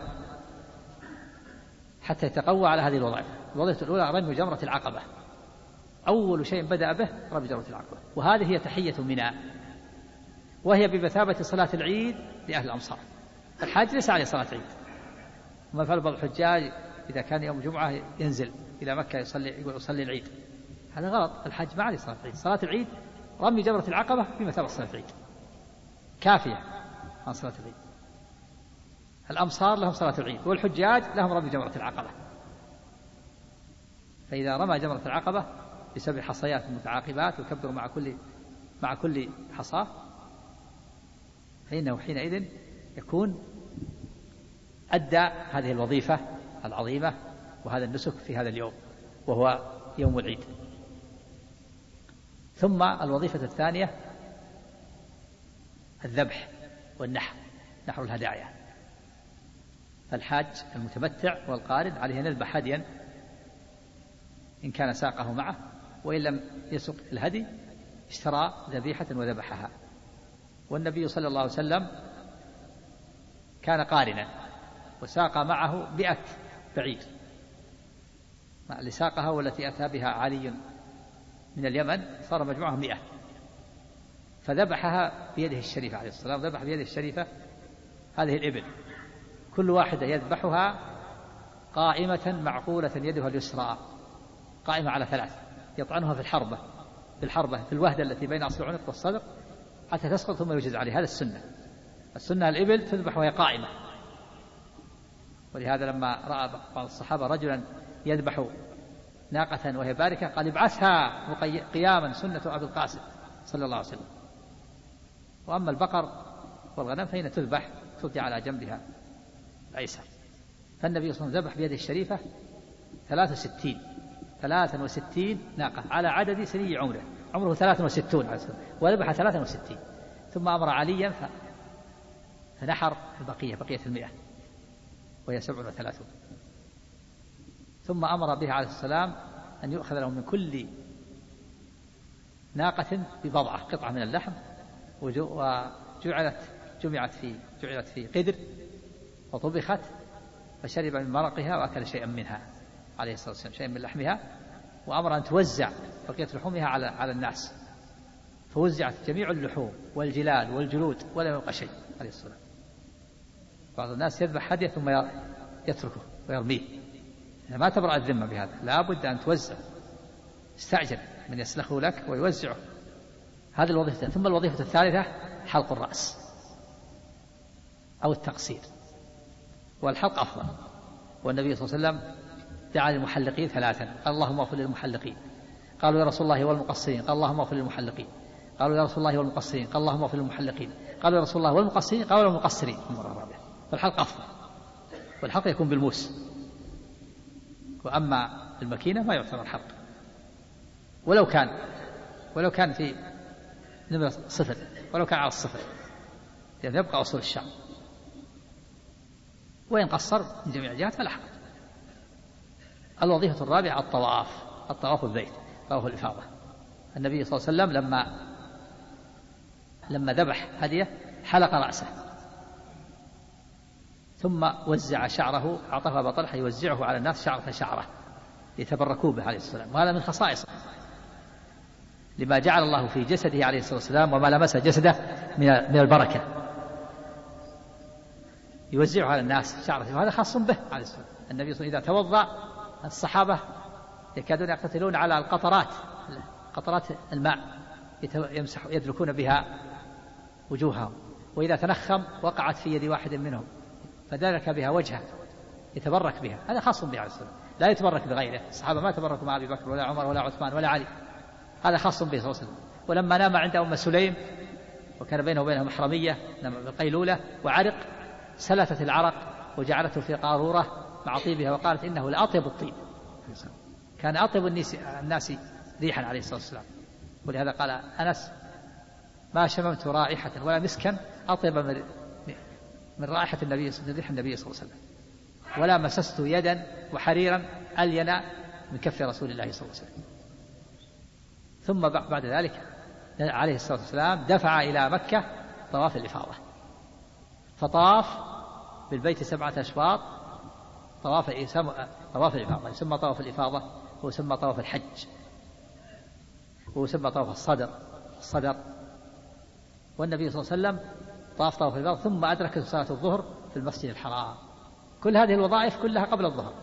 حتى يتقوى على هذه الوظائف. الوظيفة الأولى رمي جمرة العقبة، أول شيء بدأ به رمي جمرة العقبة، وهذه هي تحية منى، وهي بمثابة صلاة العيد لأهل الأمصار. الحاج ليس عليه صلاة عيد، وما فعل بعض الحجاج إذا كان يوم جمعة ينزل إلى مكة يصلي العيد، هذا غلط. الحاج ما عليه صلاة العيد. صلاة العيد رمي جمرة العقبة بمثابة صلاة العيد، كافية عن صلاة العيد. الأمصار لهم صلاة العيد، والحجاج لهم رمي جمرة العقبة. فإذا رمى جمرة العقبة ب7 حصيات متعاقبات وكبر مع كل حصاة، فإنه حينئذ يكون أدى هذه الوظيفة العظيمة وهذا النسك في هذا اليوم وهو يوم العيد. ثم الوظيفة الثانية الذبح والنحر، نحر الهدايا. فالحاج المتمتع والقارن عليه أن يذبح هديا إن كان ساقه معه، وإن لم يسق الهدي اشترى ذبيحة وذبحها. والنبي صلى الله عليه وسلم كان قارنا وساق معه 100 بعير، اللي ساقها والتي أتى بها علي من اليمن صار مجموعهم 100، فذبحها بيده الشريفة عليه الصلاة والسلام. ذبح بيده الشريفة هذه الإبل، كل واحدة يذبحها قائمة معقولة يدها اليسرى، قائمة على 3، يطعنها في الحربة في الوهدة التي بين أصل العنق والصدر حتى تسقط ثم يجز عليها. هذا السنة الإبل تذبح وهي قائمة. ولهذا لما رأى بعض الصحابة رجلا يذبح ناقة وهي باركة قال ابعثها قياما، سنة أبي القاسم صلى الله عليه وسلم. وأما البقر والغنم فإن تذبح ترجع على جنبها الأيسر. فالنبي صلى الله عليه وسلم ذبح بيده الشريفة 63 ناقة على عدد سني عمره 63 عليه السلام، وذبح 63. ثم أمر عليا فنحر بقية 100 وهي 37. ثم أمر به عليه السلام أن يؤخذ له من كل ناقة ببضعة، قطعة من اللحم، جعلت في قدر وطبخت، فشرب من مرقها وأكل شيئا منها عليه الصلاة والسلام، شيئا من لحمها. وأمر أن توزع بقية لحومها على الناس، فوزعت جميع اللحوم والجلال والجلود ولا يبقى شيء عليه الصلاة. بعض الناس يذبح هديه ثم يتركه ويرميه، ما تبرأ الذمة بهذا، لا بد أن توزع، استعجل من يسلخه لك ويوزعه. هذه الوظيفة. ثم الوظيفة الثالثة حلق الرأس أو التقصير، والحلق أفضل. والنبي صلى الله عليه وسلم دعا للمحلقين 3، قال اللهم اغفر للمحلقين. قالوا يا رسول الله والمقصرين، قال اللهم اغفر للمحلقين. قالوا يا رسول الله والمقصرين، قال اللهم اغفر للمحلقين. قالوا يا رسول الله والمقصرين، قالوا المقصرين المرة الرابعة. فالحلق أفضل، والحلق يكون بالموس، وأما المكينة ما يعتبر حلق، ولو كان في نمرة 0، ولو كان على 0، يعني يبقى أصول الشعر. وإن قصر من جميع الجهات فلا حرج. الوظيفة الرابعة الطواف بالبيت، طواف الإفاضة. النبي صلى الله عليه وسلم لما ذبح هديه حلق رأسه ثم وزع شعره، أعطاه أبا طلحة يوزعه على الناس شعرة شعرة يتبركوا به عليه الصلاة والسلام. وهذا من خصائصه لما جعل الله في جسده عليه الصلاة والسلام وما لمس جسده من البركة، يوزعه على الناس شعرة، وهذا خاص به عليه الصلاة والسلام. النبي صلى الله عليه وسلم إذا توضأ الصحابة يكادون يقتتلون على قطرات الماء يدلكون بها وجوههم، وإذا تنخم وقعت في يد واحد منهم فدلك بها وجهه يتبرك بها، هذا خاص به عليه الصلاة والسلام، لا يتبرك بغيره. الصحابة ما تبركوا مع أبي بكر ولا عمر ولا عثمان ولا علي، هذا خاص به صلى الله عليه وسلم. ولما نام عند أم سليم وكان بينه وبينها محرمية بالقيلولة وعرق، سلتت العرق وجعلته في قارورة مع طيبها وقالت إنه لأطيب الطيب، كان أطيب الناس ريحا عليه الصلاة والسلام. ولهذا قال أنس ما شممت رائحة ولا مسكا أطيب من رائحة النبي صلى الله عليه وسلم، ولا مسست يدا وحريرا ألين من كف رسول الله صلى الله عليه وسلم. ثم بعد ذلك عليه الصلاة والسلام دفع إلى مكة طواف الإفاضة، فطاف بالبيت 7 أشواط، طواف الإفاضة يسمى طواف الإفاضة، ويسمى طواف الحج، ويسمى طواف الصدر. والنبي صلى الله عليه وسلم طاف الإفاضة ثم أدرك صلاة الظهر في المسجد الحرام. كل هذه الوظائف كلها قبل الظهر.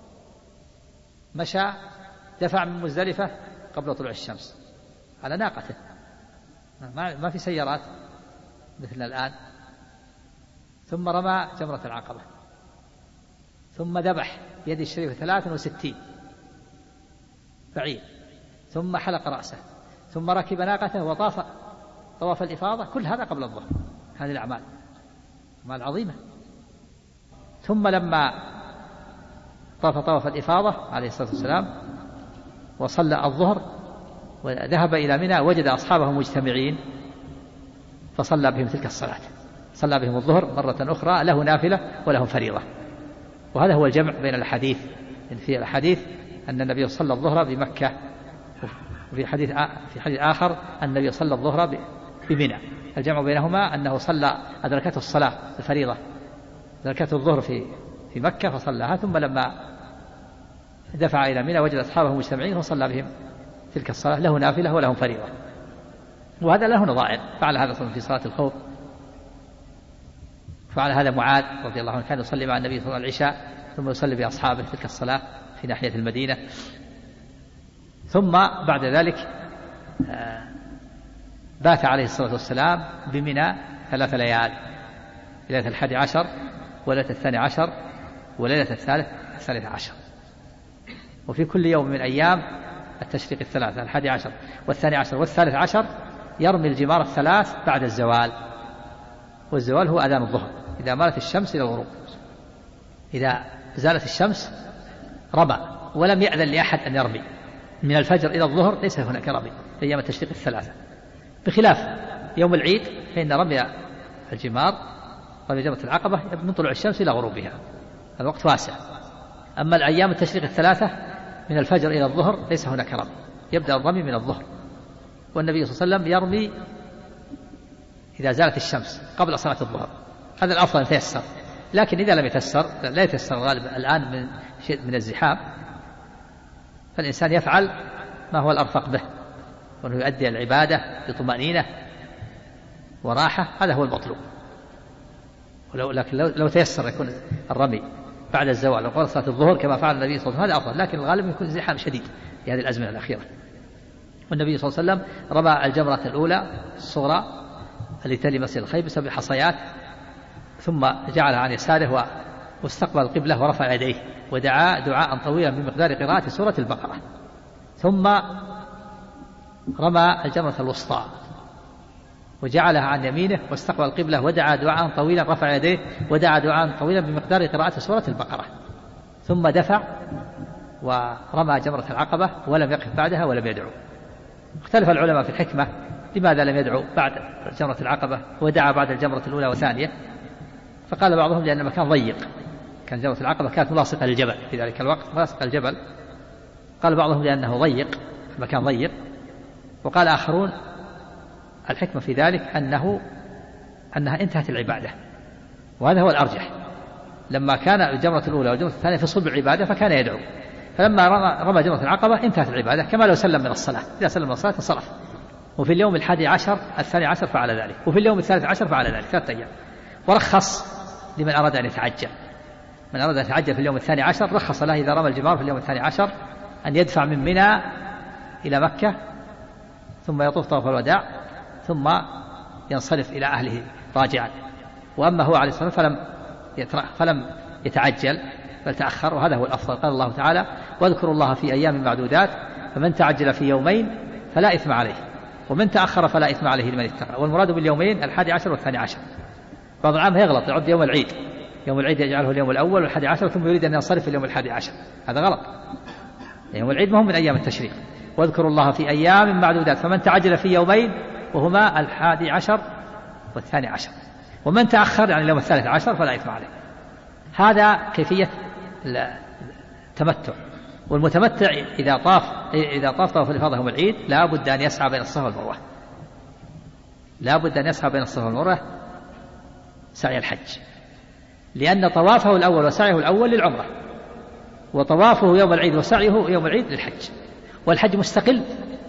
مشى دفع من مزدلفة قبل طلوع الشمس على ناقته، ما في سيارات مثل الآن. ثم رمى جمرة العقبة، ثم ذبح بيده الشريفة 63 بعير، ثم حلق رأسه، ثم ركب ناقته وطاف طواف الإفاضة. كل هذا قبل الظهر، هذه الأعمال عظيمة. ثم لما طواف الإفاضة عليه الصلاة والسلام وصلى الظهر وذهب إلى منى وجد أصحابه مجتمعين فصلى بهم تلك الصلاة، صلى بهم الظهر مرة أخرى، له نافلة وله فريضة. وهذا هو الجمع بين الحديث. في الحديث أن النبي صلى الظهر بمكة، وفي حديث آخر أن النبي صلى الظهر بمنى. الجمع بينهما أنه أدركته الصلاة الفريضة، أدركته الظهر في مكة فصلىها، ثم لما دفع إلى منى وجد أصحابه مجتمعين وصلى بهم تلك الصلاة، له نافلة ولهم فريضة. وهذا له نظائر، فعل هذا في صلاة الخوف، فعل هذا معاذ رضي الله عنه، كان يصلي مع النبي صلى الله عليه وسلم العشاء ثم يصلي بأصحابه تلك الصلاة في ناحية المدينة. ثم بعد ذلك بات عليه الصلاة والسلام بمنى 3 ليال، ليلة 11 وليلة 12 وليلة 13. وفي كل يوم من أيام التشريق 3 11 و12 و13 يرمي الجمار 3 بعد الزوال، والزوال هو أذان الظهر إذا مالت الشمس إلى الغروب. إذا زالت الشمس رمى، ولم يأذن لأحد أن يرمي من الفجر إلى الظهر، ليس هناك رمي في أيام التشريق 3، بخلاف يوم العيد فإن رمي الجمار، رمي جمرة العقبة من طلوع الشمس إلى غروبها، الوقت واسع. أما الأيام التشريق 3 من الفجر إلى الظهر ليس هناك رمي، يبدأ الرمي من الظهر. والنبي صلى الله عليه وسلم يرمي إذا زالت الشمس قبل صلاة الظهر، هذا الأفضل يتيسر. لكن إذا لم يتيسر، لا يتيسر غالب الآن من شيء من الزحام، فالإنسان يفعل ما هو الأرفق به، وأنه يؤدي العبادة بطمأنينة وراحة، هذا هو المطلوب. لكن لو تيسر يكون الرمي بعد الزوال وقبل صلاة الظهر كما فعل النبي صلى الله عليه وسلم، هذا أفضل. لكن الغالب يكون زحام شديد في هذه الأزمنة الأخيرة. والنبي صلى الله عليه وسلم رمى الجمرة الأولى الصغرى التي تلي مسجد الخيبة بحصيات، ثم جعلها عن يساره واستقبل القبلة ورفع يديه ودعا دعاء طويلا بمقدار قراءة سورة البقرة. ثم رمى الجمرة الوسطى وجعلها عن يمينه واستقبل القبلة ودعا دعاء طويلا، رفع يديه ودعا دعاء طويلا بمقدار قراءة سورة البقرة. ثم دفع ورمى جمرة العقبة ولم يقف بعدها ولم يدعو. اختلف العلماء في الحكمة لماذا لم يدعو بعد جمرة العقبة ودعا بعد الجمرة الأولى والثانية. فقال بعضهم لأن المكان ضيق، كان جمرة العقبة كانت ملاصقة للجبل في ذلك الوقت، ملاصقة للجبل. قال بعضهم لأنه ضيق، المكان ضيق، وقال آخرون الحكمة في ذلك أنها انتهت العبادة، وهذا هو الأرجح. لما كان الجمرة الأولى والجمرة الثانية في صلب العبادة فكان يدعو، فلما رمى جمرة العقبة انتهت العبادة، كما لو سلم من الصلاة، إذا سلم من الصلاة انصرف. وفي اليوم 11 12 فعل ذلك، وفي اليوم 13 فعل ذلك، 3 أيام. ورخص لمن أراد أن يتعجل، من أراد أن يتعجل في اليوم 12 رخص له إذا رمى الجمار في اليوم 12 أن يدفع من منى إلى مكة ثم يطوف طواف الوداع ثم ينصرف إلى أهله راجعا. وأما هو عليه الصلاة والسلام فلم يتعجل بل تأخر، وهذا هو الأفضل. قال الله تعالى: واذكروا الله في أيام معدودات فمن تعجل في يومين فلا إثم عليه ومن تأخر فلا إثم عليه لمن اتقى. والمراد باليومين 11 و12. بعض العام يغلط يعد يوم العيد، يوم العيد يجعله اليوم الأول وال11 ثم يريد أن ينصرف اليوم 11، هذا غلط. يوم العيد ما هو من أيام التشريق. واذكروا الله في أيام معدودات فمن تعجل في يومين وهما 11 و12، ومن تأخر يعني اليوم 13 فلا إثم عليه. هذا كيفية التمتع. والمتمتع إذا طاف طواف الإفاضة يوم العيد لا بد أن يسعى بين الصفا والمروة، لا بد أن يسعى بين الصفا والمروة سعي الحج، لأن طوافه الأول وسعيه الأول للعمرة، وطوافه يوم العيد وسعيه يوم العيد للحج. والحج مستقل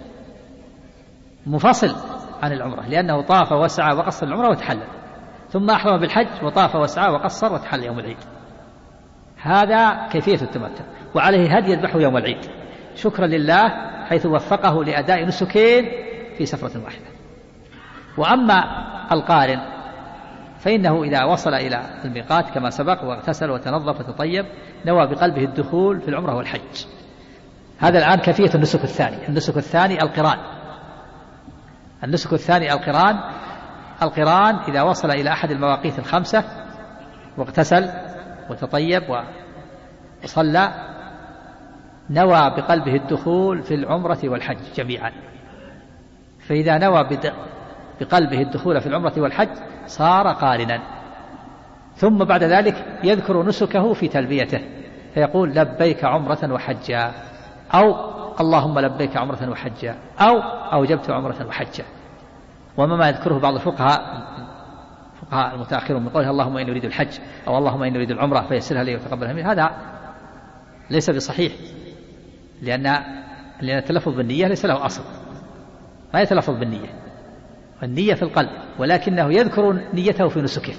منفصل عن العمرة، لأنه طاف وسعى وقصر العمرة وتحلل، ثم أحرم بالحج وطاف وسعى وقصر وتحلل يوم العيد. هذا كيفية التمتع. وعليه هدي يذبحه يوم العيد شكرا لله حيث وفقه لأداء نسكين في سفرة واحدة. وأما القارن فإنه إذا وصل إلى الميقات كما سبق واغتسل وتنظف وتطيب نوى بقلبه الدخول في العمرة والحج. هذا الآن كيفية النسك الثاني. النسك الثاني القران. النسك الثاني القران إذا وصل إلى أحد المواقيت 5 واغتسل وتطيب وصلى نوى بقلبه الدخول في العمرة والحج جميعا. فإذا نوى بقلبه الدخول في العمرة والحج صار قارنا. ثم بعد ذلك يذكر نسكه في تلبيته فيقول لبيك عمرة وحجا، أو اللهم لبيك عمرة وحجا، أو أوجبت عمرة وحجا. وما يذكره بعض الفقهاء المتأخرون من قوله اللهم إني أريد الحج أو اللهم إني أريد العمرة فيسرها لي وتقبلها مني، هذا ليس بصحيح، لأن التلفظ بالنية ليس له أصل، ما يتلفظ بالنية، والنية في القلب، ولكنه يذكر نيته في نسكه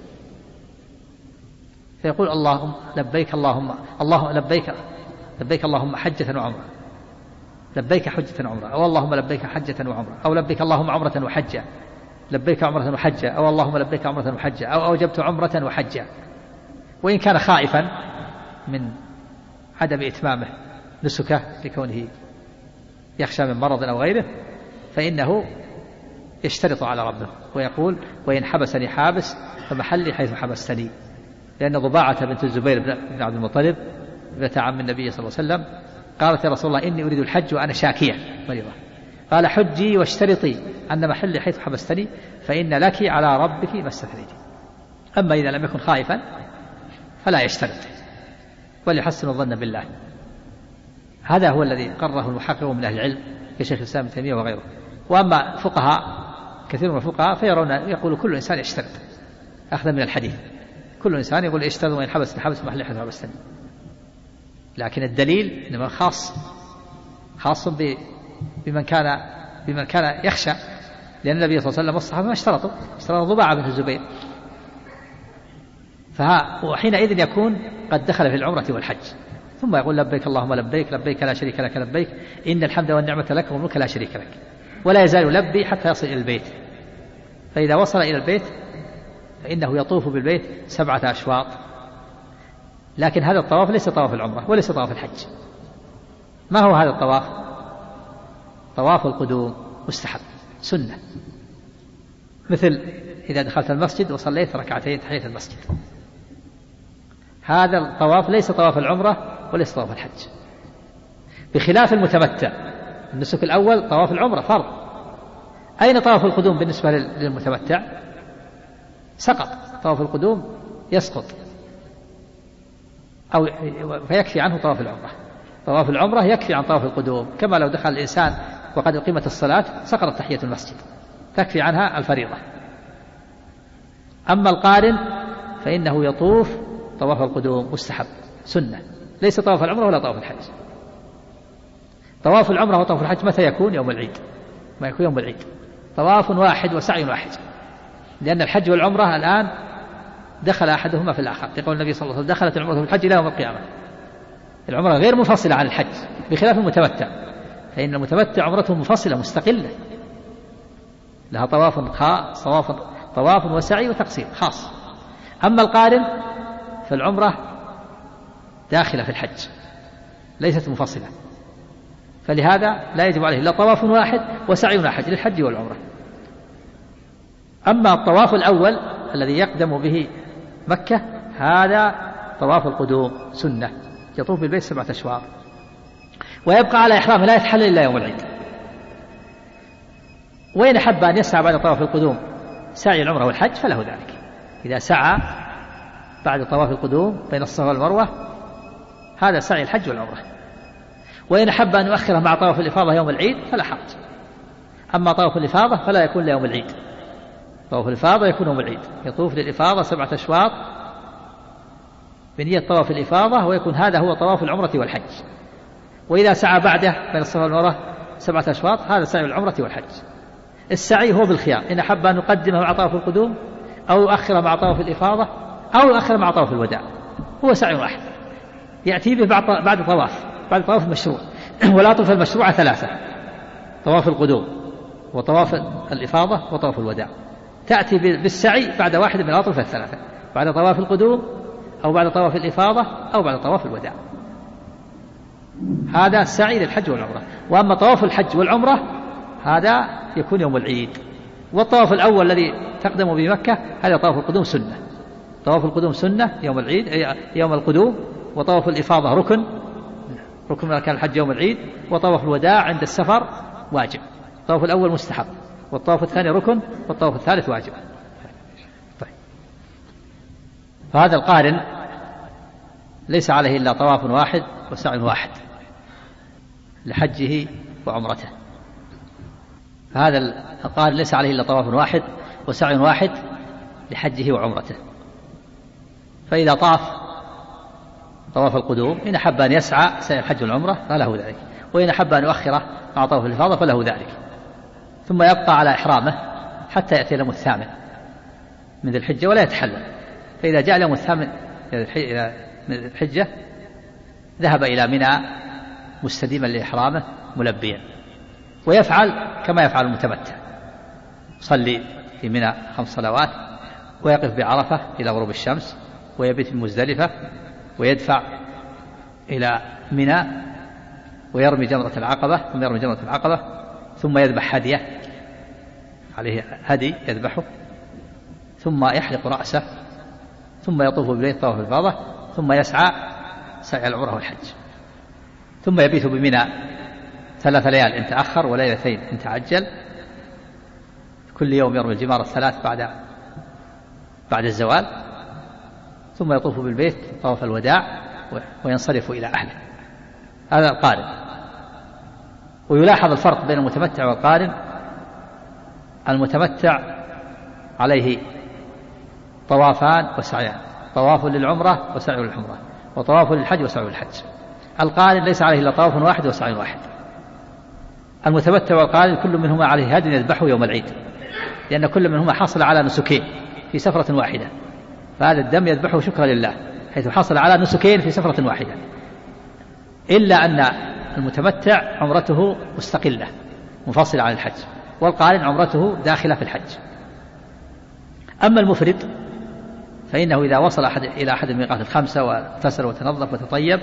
فيقول اللهم لبيك لبيك اللهم حجة وعمرة، لبيك حجة وعمرة، أو اللهم لبيك حجة وعمرة، أو لبيك اللهم عمرة وحجة، لبيك عمرة وحجة، أو اللهم لبيك عمرة وحجة، أو أوجبت عمرة وحجة. وإن كان خائفا من عدم إتمامه نسكه لكونه يخشى من مرض أو غيره فإنه يشترط على ربه ويقول وإن حبسني حابس فمحلي حيث حبستني. لأن ضباعة بنت الزبير بن عبد المطلب ابنة عم النبي صلى الله عليه وسلم قالت يا رسول الله إني أريد الحج وأنا شاكية مريضة، قال حجي واشترطي أن محلي حيث حبستني فإن لك على ربك ما استثنيت. أما إذا لم يكن خائفا فلا يشترط وليحسن الظن بالله. هذا هو الذي قرره المحققون من أهل العلم كشيخ الإسلام ابن تيمية وغيره. وأما فقهاء كثير من الفقهاء فيرون يقول كل إنسان يشترط أخذا من الحديث، كل إنسان يقول يشترط وإن حبس محل حيث حبستني، لكن الدليل إنما خاص بمن كان يخشى، لأن النبي صلى الله عليه وسلم والصحابة ما اشترطوا ضباعة بنت الزبير. وحينئذ يكون قد دخل في العمرة والحج، ثم يقول لبيك اللهم لبيك لبيك لا شريك لك لبيك إن الحمد والنعمة لك والملك لا شريك لك، ولا يزال يلبي حتى يصل إلى البيت. فإذا وصل إلى البيت فإنه يطوف بالبيت 7 أشواط. لكن هذا الطواف ليس طواف العمرة وليس طواف الحج. ما هو هذا الطواف؟ طواف القدوم مستحب سنة، مثل إذا دخلت المسجد وصليت ركعتين تحية المسجد. هذا الطواف ليس طواف العمرة وليس طواف الحج، بخلاف المتمتع. النسك الأول طواف العمرة فرض. أين طواف القدوم بالنسبة للمتمتع؟ سقط، طواف القدوم يسقط. أو فيكفي عنه طواف العمرة. طواف العمرة يكفي عن طواف القدوم، كما لو دخل الإنسان وقد أقيمت الصلاة سقطت تحية المسجد، تكفي عنها الفريضة. أما القارن فإنه يطوف طواف القدوم مستحب سنة، ليس طواف العمرة ولا طواف الحج. طواف العمرة وطواف الحج متى يكون؟ يوم العيد، ما يكون يوم العيد، طواف واحد وسعي واحد، لأن الحج والعمرة الآن دخل أحدهما في الآخر. يقول النبي صلى الله عليه وسلم دخلت العمرة في الحج إلى يوم القيامة. العمرة غير منفصلة عن الحج بخلاف المتمتع، فإن المتمتع عمرته منفصلة مستقلة، لها طواف خاص، طواف وسعي وتقصير خاص. أما القارن فالعمرة داخلة في الحج ليست منفصلة، فلهذا لا يجب عليه إلا طواف واحد وسعي واحد للحج والعمرة. أما الطواف الأول الذي يقدم به مكة هذا طواف القدوم سنة، يطوف بالبيت 7 أشواط ويبقى على إحرامه لا يتحلل إلا يوم العيد. وإن أحب أن يسعى بعد طواف القدوم سعي العمرة والحج فله ذلك، إذا سعى بعد طواف القدوم بين الصفا والمروة هذا سعي الحج والعمرة. وإن أحب أن يؤخره مع طواف الإفاضة يوم العيد فلا حرج. أما طواف الإفاضة فلا يكون ليوم العيد، طواف الإفاضة يكون يوم العيد، يطوف للإفاضة 7 أشواط بنية طواف الإفاضة، ويكون هذا هو طواف العمرة والحج. وإذا سعى بعده بين الصفا والمروة 7 أشواط هذا سعي العمرة والحج. السعي هو بالخيار، إن أحب أن يقدمه مع طواف القدوم أو يؤخر مع طواف الإفاضة أو يؤخر مع طواف الوداع، هو سعي واحد يأتي به بعد طواف المشروع. والأطوف المشروعة 3: طواف القدوم وطواف الإفاضة وطواف الوداع، تأتي بالسعي بعد واحد من الأطوف 3، بعد طواف القدوم أو بعد طواف الإفاضة أو بعد طواف الوداع. هذا السعي للحج والعمرة. وأما طواف الحج والعمرة هذا يكون يوم العيد. والطواف الأول الذي تقدم بمكة هذا طواف القدوم سنة، طواف القدوم سنة يوم العيد يوم القدوم، وطواف الإفاضة ركن من أركان الحج يوم العيد، وطواف الوداع عند السفر واجب. الطواف الأول مستحب، والطواف الثاني ركن، والطواف الثالث واجب. طيب. فهذا القارن ليس عليه إلا طواف واحد وسعي واحد لحجه وعمرته. فهذا القارن ليس عليه إلا طواف واحد وسعي واحد لحجه وعمرته. فإذا طاف طواف القدوم إن أحب أن يسعى سعي الحج والعمرة فله ذلك، وإن أحب أن يؤخره مع طواف الإفاضة فله ذلك، ثم يبقى على إحرامه حتى يأتي اليوم الثامن من ذي الحجة ولا يتحلل. فإذا جاء اليوم الثامن من الحجة ذهب إلى منى مستديما لإحرامه ملبيا، ويفعل كما يفعل المتمتع، يصلي في منى 5 صلوات، ويقف بعرفة إلى غروب الشمس، ويبيت في مزدلفة، ويدفع إلى منى ويرمي جمرة العقبة، ثم يذبح هديه، عليه هدي يذبحه، ثم يحلق رأسه، ثم يطوف بالبيت طواف الإفاضة، ثم يسعى سعي العمرة والحج، ثم يبيت بمنى 3 ليال إن تأخر وليلتين إن تعجل، كل يوم يرمي الجمار 3 بعد الزوال، ثم يطوف بالبيت طواف الوداع وينصرف إلى أهله. هذا القارن. ويلاحظ الفرق بين المتمتع والقارن. المتمتع عليه طوافان وسعيان، طواف للعمرة وسعي للعمرة، وطواف للحج وسعي للحج. القارن ليس عليه إلا طواف واحد وسعي واحد. المتمتع والقارن كل منهما عليه هدي يذبحه يوم العيد، لأن كل منهما حصل على نسكين في سفرة واحدة، فهذا الدم يذبحه شكرا لله حيث حصل على نسكين في سفرة واحدة. إلا أن المتمتع عمرته مستقلة منفصلة عن الحج، والقارن عمرته داخلة في الحج. أما المفرد فإنه إذا وصل إلى أحد الميقات ال5 واغتسل وتنظف وتطيب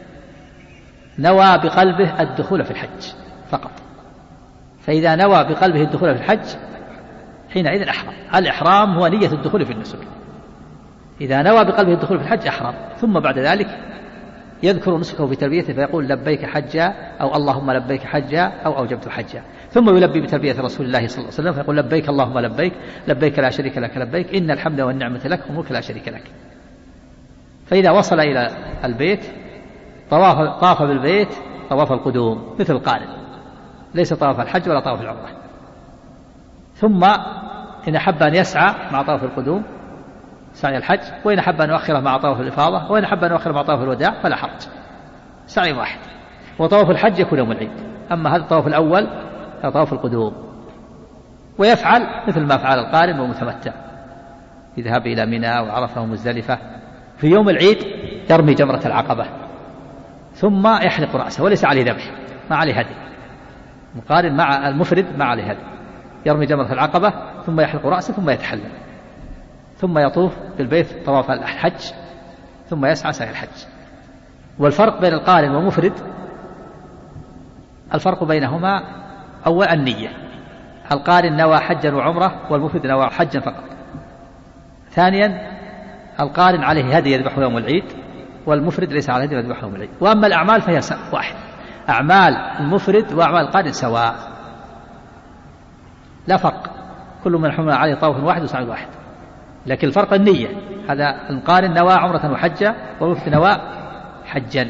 نوى بقلبه الدخول في الحج فقط. فإذا نوى بقلبه الدخول في الحج حينئذ أحرم. الإحرام هو نية الدخول في النسك. إذا نوى بقلبه الدخول في الحج أحرم، ثم بعد ذلك يذكر نسكه في تلبيته فيقول لبيك حجا، أو اللهم لبيك حجا، أو أوجبت حجا، ثم يلبي بتلبية رسول الله صلى الله عليه وسلم فيقول لبيك اللهم لبيك، لبيك لا شريك لك لبيك، إن الحمد والنعمة لك والملك لا شريك لك. فإذا وصل إلى البيت طاف بالبيت طواف القدوم مثل القارن، ليس طواف الحج ولا طواف العمرة. ثم إن أحب أن يسعى مع طواف القدوم سعي الحج، وإن أحب أن يؤخره مع طواف الإفاضة، وإن أحب أن يؤخره مع طواف الوداع فلا حرج، سعي واحد. وطواف الحج يكون يوم العيد. أما هذا الطواف الأول طواف القدوم، ويفعل مثل ما فعل القارن والمتمتع، يذهب إلى منى وعرفة ومزدلفة. في يوم العيد يرمي جمرة العقبة ثم يحلق رأسه وليس عليه ذبح، ما عليه هدي. مقارن مع المفرد ما عليه هدي، يرمي جمرة العقبة ثم يحلق رأسه ثم يتحلل، ثم يطوف بالبيت طواف الحج، ثم يسعى سعي الحج. والفرق بين القارن والمفرد، الفرق بينهما أول النية، القارن نوى حجا وعمرة والمفرد نوى حجا فقط. ثانيا القارن عليه هدي يذبحه يوم العيد، والمفرد ليس عليه هدي يذبحه يوم العيد. وأما الأعمال فهي واحد، أعمال المفرد وأعمال القارن سواء لا فرق، كل من حمل عليه طواف واحد وسعي واحد، لكن الفرق النية. هذا القارن نوى عمرة وحجة والمفرد نوى حجا.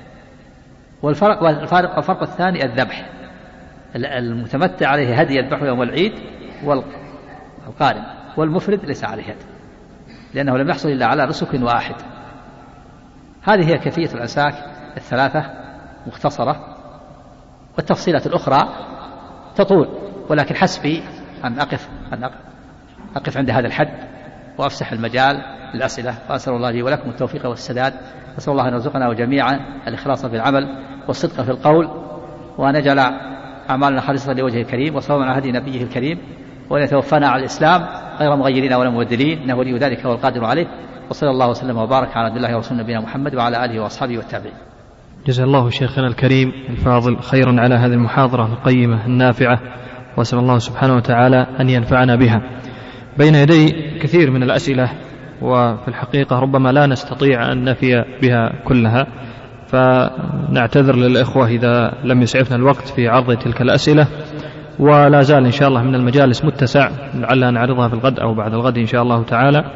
والفرق الثاني الذبح، المتمتع عليه هدي يذبحه يوم العيد والقارن، والمفرد ليس عليه هدي لأنه لم يحصل إلا على نسك واحد. هذه هي كيفية الأنساك الثلاثة مختصرة، والتفصيلات الأخرى تطول، ولكن حسبي أن أقف عند هذا الحد وأفسح المجال للأسئلة. وأسأل الله لي ولكم التوفيق والسداد، وأسأل الله أن يرزقنا وجميعا الإخلاص في العمل والصدق في القول، وأن يجعل أعمالنا خالصة لوجهه الكريم وصوابا على هدي نبيه الكريم، وأن يتوفانا على الإسلام غير مغيرين ولا مبدلين، إنه ولي ذلك والقادر عليه. وصلى الله وسلم وبارك على عبد الله ورسول نبينا محمد وعلى آله وأصحابه والتابعين. جزا الله شيخنا الكريم الفاضل خيرا على هذه المحاضرة القيمة النافعة، وأسأل الله سبحانه وتعالى أن ينفعنا بها. بين يدي كثير من الأسئلة، وفي الحقيقة ربما لا نستطيع أن نفي بها كلها، فنعتذر للإخوة إذا لم يسعفنا الوقت في عرض تلك الأسئلة، ولا زال إن شاء الله من المجالس متسع، لعلنا نعرضها في الغد أو بعد الغد إن شاء الله تعالى.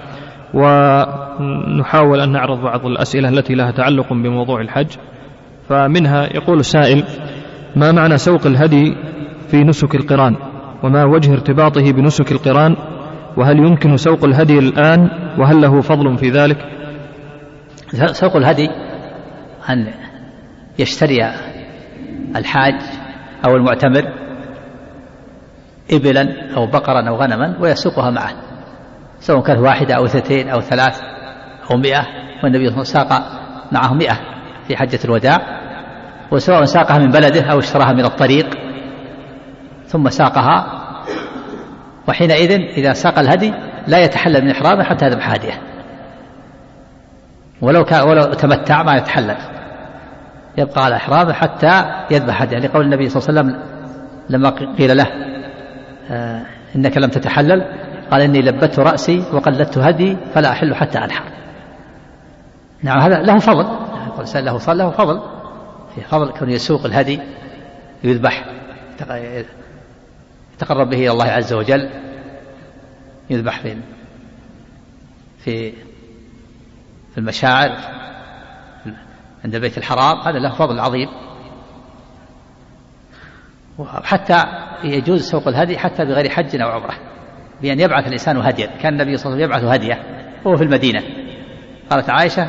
ونحاول أن نعرض بعض الأسئلة التي لها تعلق بموضوع الحج. فمنها يقول السائل: ما معنى سوق الهدي في نسك القران، وما وجه ارتباطه بنسك القران، وهل يمكن سوق الهدي الآن، وهل له فضل في ذلك؟ سوق الهدي أن يشتري الحاج أو المعتمر إبلا أو بقرا أو غنما ويسوقها معه، سواء كانت واحدة أو اثنتين أو ثلاث أو 100. والنبي صلى الله عليه وسلم ساق معه 100 في حجة الوداع، وسواء ساقها من بلده أو اشتراها من الطريق ثم ساقها. وحينئذ إذا ساق الهدي لا يتحلل من إحرامه حتى يذبح هديه، ولو تمتع ما يتحلل، يبقى على إحرامه حتى يذبح هديه، لقول النبي صلى الله عليه وسلم لما قيل له: إنك لم تتحلل، قال: إني لبت رأسي وقلدت هدي فلا أحل حتى أنحر. نعم، هذا له فضل، له فضل، في فضل كونه يسوق الهدي يذبح يتقرب به إلى الله عز وجل، يذبح في المشاعر عند بيت الحرام، هذا له فضل عظيم. وحتى يجوز سوق الهدي حتى بغير حج أو عمرة، بأن يبعث الإنسان هديا. كان النبي صلى الله عليه وسلم يبعث هديه وهو في المدينة، قالت عائشة: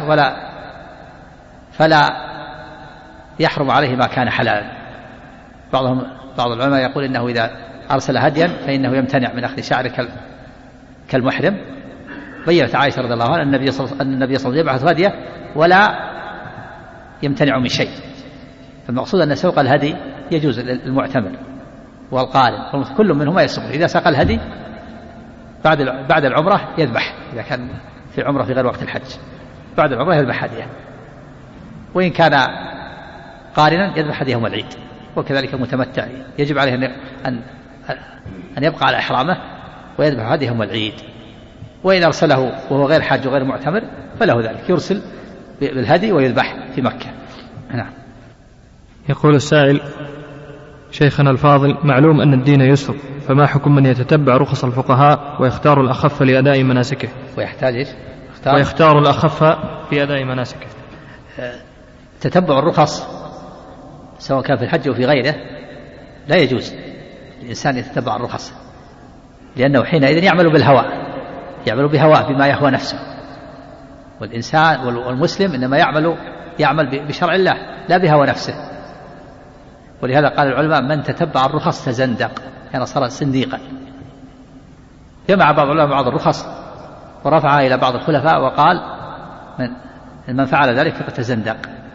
فلا يحرم عليه ما كان حلالا. بعض العلماء يقول إنه إذا أرسل هديا فإنه يمتنع من أخذ شعر كالمحرم. بيّنت عائشة رضي الله عنها أن النبي صلى الله عليه وسلم يبعث هديه ولا يمتنع من شيء. فالمقصود أن سوق الهدي يجوز للمعتمر والقارن، كل منهما يسوق. إذا ساق الهدي بعد العمرة يذبح، إذا كان في عمرة في غير وقت الحج بعد العمرة يذبح هديه، وإن كان قارنا يذبح هديه يوم العيد. وكذلك المتمتع يجب عليه أن يبقى على إحرامه ويذبح هديه يوم العيد. وإن أرسله وهو غير حاج وغير معتمر فله ذلك، يرسل بالهدي ويذبح في مكة. نعم. يقول السائل: شيخنا الفاضل، معلوم أن الدين يسر، فما حكم من يتتبع رخص الفقهاء ويختار الأخف لأداء مناسكه؟ ويحتاج ويختار الأخف في أداء مناسكه. تتبع الرخص سواء كان في الحج أو في غيره لا يجوز الإنسان يتتبع الرخص، لأنه حينئذ يعمل بالهوى، يعمل بهواه بما يهوى نفسه. والإنسان والمسلم إنما يعمل بشرع الله لا بهوى نفسه. ولهذا قال العلماء من تتبع الرخص تزندق، يعني صار زنديقا. جمع بعض العلماء بعض الرخص ورفعها إلى بعض الخلفاء وقال من فعل ذلك فقد تزندق،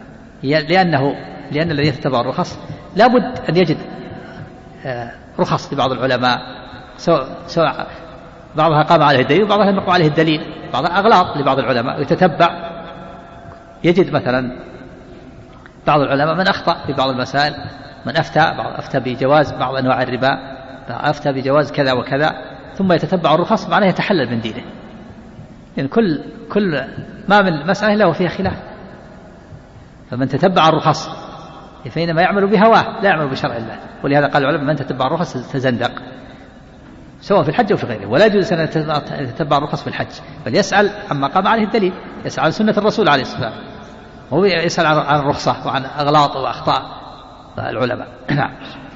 لأن الذي يتبع الرخص لا بد أن يجد رخص لبعض العلماء، سواء بعضها قام عليه الدليل وبعضها لم يقم عليه الدليل، بعضها أغلاط لبعض العلماء ويتتبع يجد مثلا بعض العلماء من أخطأ في بعض المسائل، من أفتى بجواز بعض أنواع الربا، أفتى بجواز كذا وكذا، ثم يتتبع الرخص معناه يتحلل من دينه. يعني كل ما من مسألة له فيها خلاف. فمن تتبع الرخص فإنما يعمل بهواه لا يعمل بشرع الله. ولهذا قال العلماء من تتبع الرخص تزندق، سواء في الحج أو في غيره. ولا يجوز أن يتتبع الرخص في الحج، بل يسأل عما قام عليه الدليل، يسأل عن سنة الرسول عليه الصلاة والسلام، هو يسأل عن الرخصة وعن أغلاط وأخطاء العلماء. نعم.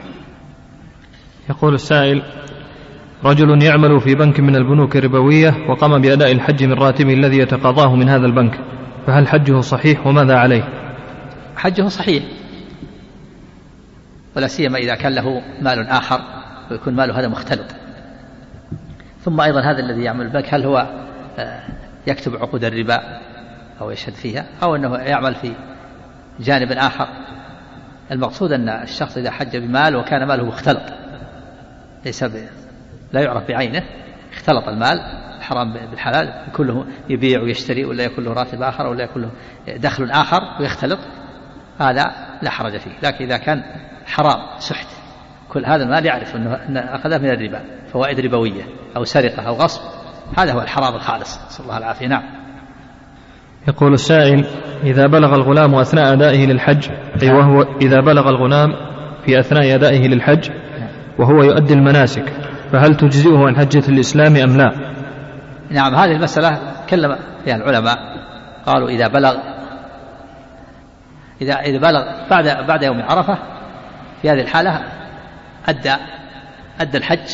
يقول السائل: رجل يعمل في بنك من البنوك الربوية وقام بأداء الحج من راتبه الذي يتقاضاه من هذا البنك، فهل حجه صحيح وماذا عليه؟ حجه صحيح، ولا سيما إذا كان له مال آخر ويكون ماله هذا مختلط. ثم أيضا هذا الذي يعمل البنك هل هو يكتب عقود الربا أو يشهد فيها، أو أنه يعمل في جانب آخر. المقصود أن الشخص إذا حج بمال وكان ماله مختلط ليس لا يعرف بعينه، اختلط المال الحرام بالحلال، كله يبيع ويشتري، ولا يكون له راتب آخر، ولا يكون له دخل آخر ويختلط، هذا لا حرج فيه. لكن إذا كان حرام سحت كل هذا المال يعرف أن أخذه من الربا، فوائد ربوية أو سرقة أو غصب، هذا هو الحرام الخالص، نسأل الله العافية. نعم. يقول السائل: إذا بلغ الغلام أثناء أدائه للحج، أي وهو إذا بلغ الغلام في أثناء أدائه للحج وهو يؤدي المناسك، فهل تجزئه عن حجة الإسلام أم لا؟ نعم، هذه المسألة تكلم فيها العلماء، قالوا إذا بلغ بعد يوم عرفة في هذه الحالة أدى الحج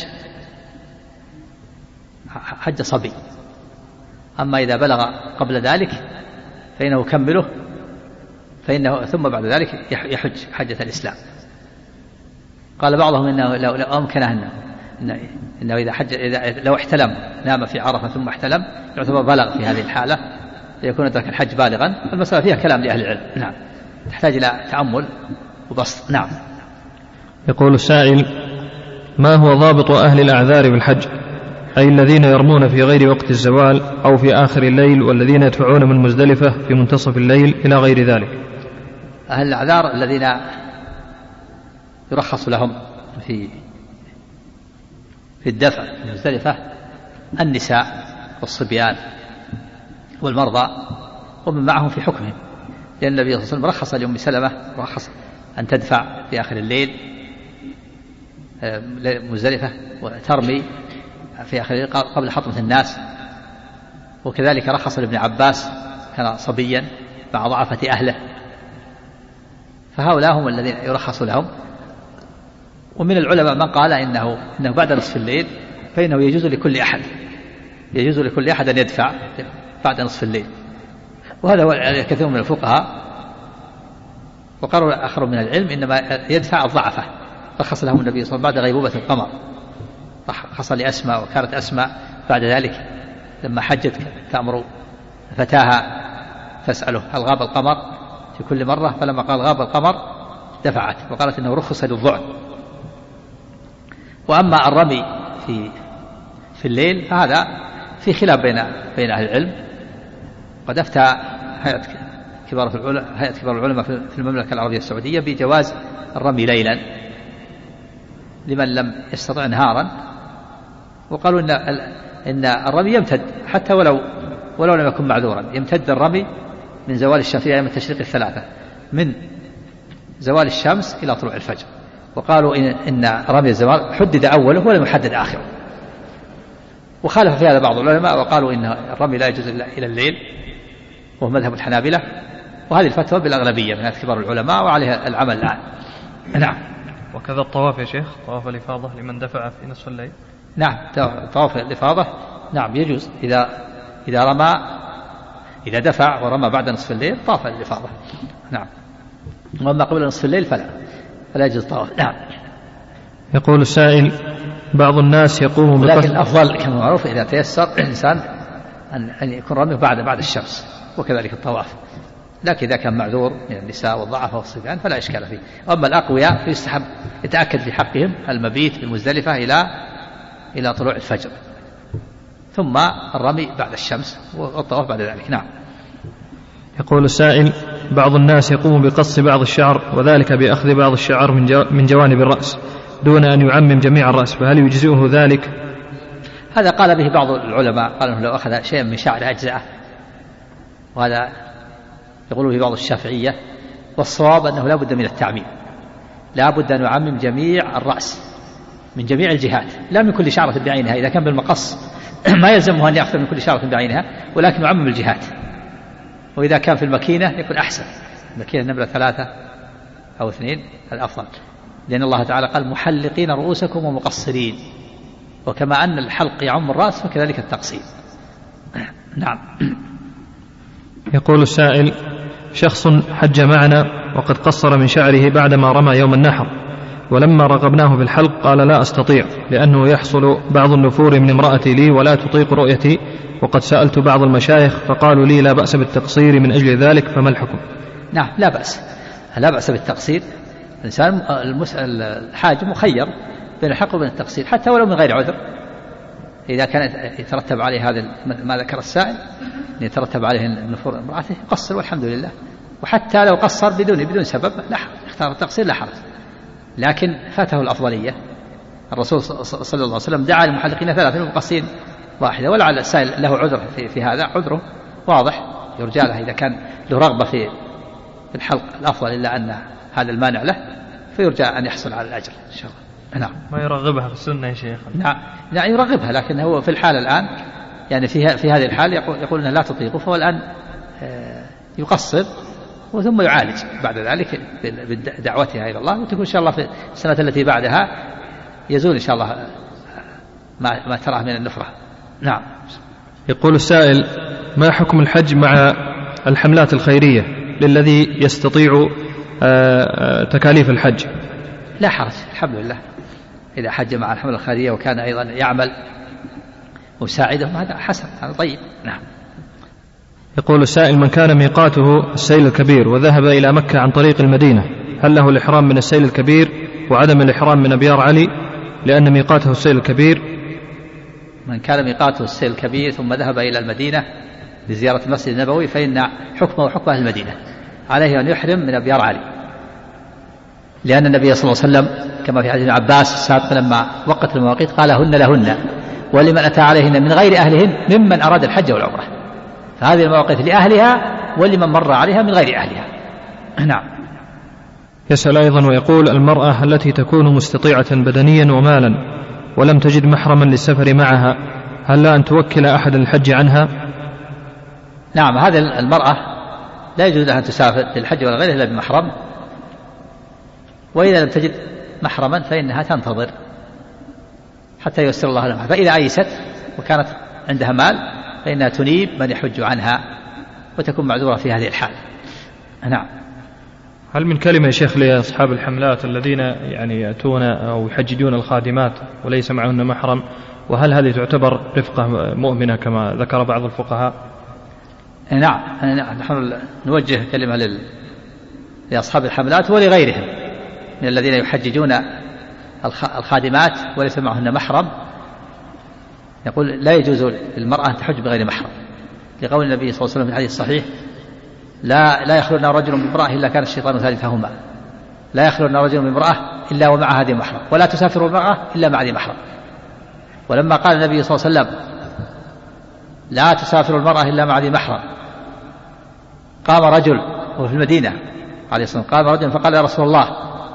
حج صبي. أما إذا بلغ قبل ذلك فإنه يكمله، ثم بعد ذلك يحج حجة الإسلام. قال بعضهم إنه لو أمكنه إنه إذا لو احتلم، نام في عرفة ثم احتلم، يعتبر بلغ في هذه الحالة ليكون أدرك الحج بالغا. المسألة فيها كلام لأهل العلم، نعم، تحتاج إلى تأمل وبسط. نعم. يقول السائل: ما هو ضابط أهل الأعذار بالحج، أي الذين يرمون في غير وقت الزوال أو في آخر الليل، والذين يدفعون من مزدلفة في منتصف الليل إلى غير ذلك؟ أهل الأعذار الذين يرخص لهم في الدفع في مزدلفة النساء والصبيان والمرضى ومن معهم في حكمهم، لأن النبي صلى الله عليه وسلم رخص لأم سلمة، رخص أن تدفع في آخر الليل مزدلفة وترمي في آخر الليل قبل حطمة الناس. وكذلك رخص لابن عباس، كان صبيا مع ضعفة أهله. فهؤلاء هم الذين يرخص لهم. ومن العلماء من قال إنه بعد نصف الليل فإنه يجوز لكل أحد أن يدفع بعد نصف الليل، وهذا هو كثير من الفقهاء. وقالوا آخر من العلم إنما يدفع الضعفة، رخص لهم النبي صلى الله عليه وسلم بعد غيبوبة القمر، رخص لأسماء، وكانت أسماء بعد ذلك لما حجت تأمر فتاها تسأله هل غاب القمر في كل مرة، فلما قال غاب القمر دفعت، وقالت إنه رخص للضعن. وأما الرمي في الليل فهذا في خلاف بين أهل العلم. قد أفتى هيئة كبار العلماء في المملكة العربية السعودية بجواز الرمي ليلا لمن لم يستطع نهارا، وقالوا إن الرمي يمتد حتى ولو لم يكن معذورا، يمتد الرمي من زوال الشمس في أيام التشريق الثلاثة، من زوال الشمس إلى طلوع الفجر. وقالوا إن رمي الزوال حدد أوله ولم يحدد آخره، وخالف في هذا بعض العلماء وقالوا إن الرمي لا يجوز إلا إلى الليل، وهو مذهب الحنابلة، وهذه الفتوى بالأغلبية من كبار العلماء وعليها العمل الآن. نعم. وكذا الطواف يا شيخ، طواف الإفاضة لمن دفع في نصف الليل. نعم، طواف الإفاضة نعم يجوز إذا دفع ورمى بعد نصف الليل طاف الإفاضة. نعم. وأما قبل نصف الليل فلا يجوز طواف. نعم. يقول السائل: بعض الناس يقوم لكن الأفضل كما معروف إذا تيسر الإنسان أن يكون رميه بعد الشمس، وكذلك الطواف. لكن إذا كان معذور من النساء والضعفاء والصبيان فلا إشكال فيه. أما الأقوياء فيستحب يتأكد في حقهم المبيت في المزدلفة إلى طلوع الفجر، ثم الرمي بعد الشمس والطواف بعد ذلك. نعم. يقول السائل: بعض الناس يقوم بقص بعض الشعر، وذلك بأخذ بعض الشعر من جوانب الرأس دون أن يعمم جميع الرأس، فهل يجزئه ذلك؟ هذا قال به بعض العلماء، قال أنه لو أخذ شيئا من شعر أجزأه، وهذا يقول به بعض الشافعية. والصواب أنه لا بد من التعميم، لا بد أن يعمم جميع الرأس من جميع الجهات، لا من كل شعرة بعينها. إذا كان بالمقص ما يلزمه أن يأخذ من كل شعرة بعينها، ولكن يعمم الجهات. وإذا كان في المكينة يكون أحسن، المكينة النمرة 3 أو 2 الأفضل، لأن الله تعالى قال: محلقين رؤوسكم ومقصرين. وكما أن الحلق يعم الرأس فكذلك التقصير. نعم. يقول السائل: شخص حج معنا وقد قصر من شعره بعدما رمى يوم النحر، ولما رغبناه بالحلق قال: لا أستطيع، لأنه يحصل بعض النفور من امرأتي لي ولا تطيق رؤيتي، وقد سألت بعض المشايخ فقالوا لي لا بأس بالتقصير من أجل ذلك، فما الحكم؟ نعم، لا بأس بالتقصير. الإنسان الحاج مخير بين الحلق وبين التقصير حتى ولو من غير عذر. إذا كان يترتب عليه هذا ما ذكر السائل، يترتب عليه النفور امرأته، يقصر والحمد لله. وحتى لو قصر بدون سبب لا حرج، اختار التقصير لا حرج، لكن فاته الأفضلية. الرسول صلى الله عليه وسلم دعا للمحلقين 3 ومقصرين 1، ولعل السائل له عذر في هذا، عذره واضح يرجى له إذا كان له رغبة في الحلق الأفضل، إلا أن هذا المانع له، فيرجى أن يحصل على الأجر إن شاء الله. نعم. ما يرغبها في السنة يا شيخ؟ نعم يرغبها، لكن هو في الحال الآن يعني في هذه الحال يقول أنه لا تطيقه، فهو الآن يقصر وثم يعالج بعد ذلك بدعوتها إلى الله، وتكون إن شاء الله في السنة التي بعدها يزول إن شاء الله ما تراه من النفرة. نعم. يقول السائل: ما حكم الحج مع الحملات الخيرية للذي يستطيع تكاليف الحج؟ لا حرج، الحمد لله. إذا حج مع الحملة الخيرية وكان أيضا يعمل ويساعدهم هذا حسن، هذا طيب. نعم. يقول السائل: من كان ميقاته السيل الكبير وذهب إلى مكة عن طريق المدينة، هل له الإحرام من السيل الكبير وعدم الإحرام من أبيار علي لأن ميقاته السيل الكبير؟ من كان ميقاته السيل الكبير ثم ذهب إلى المدينة لزيارة المسجد النبوي فإن حكمه حكم أهل المدينة، عليه أن يحرم من أبيار علي، لأن النبي صلى الله عليه وسلم كما في حديث ابن عباس السابق لما وقت المواقيت قال: هن لهن ولمن أتى عليهن من غير أهلهن ممن أراد الحج والعمرة. فهذه المواقيت لأهلها ولمن مر عليها من غير أهلها. نعم. يسأل أيضا ويقول: المرأة التي تكون مستطيعة بدنيا ومالا ولم تجد محرما للسفر معها، هل لا أن توكل أحد الحج عنها؟ نعم، هذه المرأة لا يجوز لها أن تسافر للحج ولا غيره إلا بمحرم، وإذا لم تجد محرما فإنها تنتظر حتى ييسر الله لها. فإذا أيست وكانت عندها مال فإنها تنيب من يحج عنها وتكون معذورة في هذه الحال. نعم. هل من كلمة يا شيخ لأصحاب الحملات الذين يعني يأتون أو يحججون الخادمات وليس معهن محرم، وهل هذه تعتبر رفقة مؤمنة كما ذكر بعض الفقهاء؟ نعم، نحن نوجه كلمة لأصحاب الحملات ولغيرهم من الذين يحججون الخادمات وليس معهن محرم. يقول: لا يجوز للمرأة أن تحج بغير محرم، لقول النبي صلى الله عليه وسلم في الحديث الصحيح: لا يخلون رجل بامرأة إلا كان الشيطان ثالثهما، لا يخلون رجل بامرأة إلا ومع هذه محرم، ولا تسافر المرأة إلا مع ذي محرم. ولما قال النبي صلى الله عليه وسلم: لا تسافر المرأة إلا مع ذي محرم، قام رجل وفي المدينة عليه الصلاة والسلام، قام رجل فقال: يا رسول الله،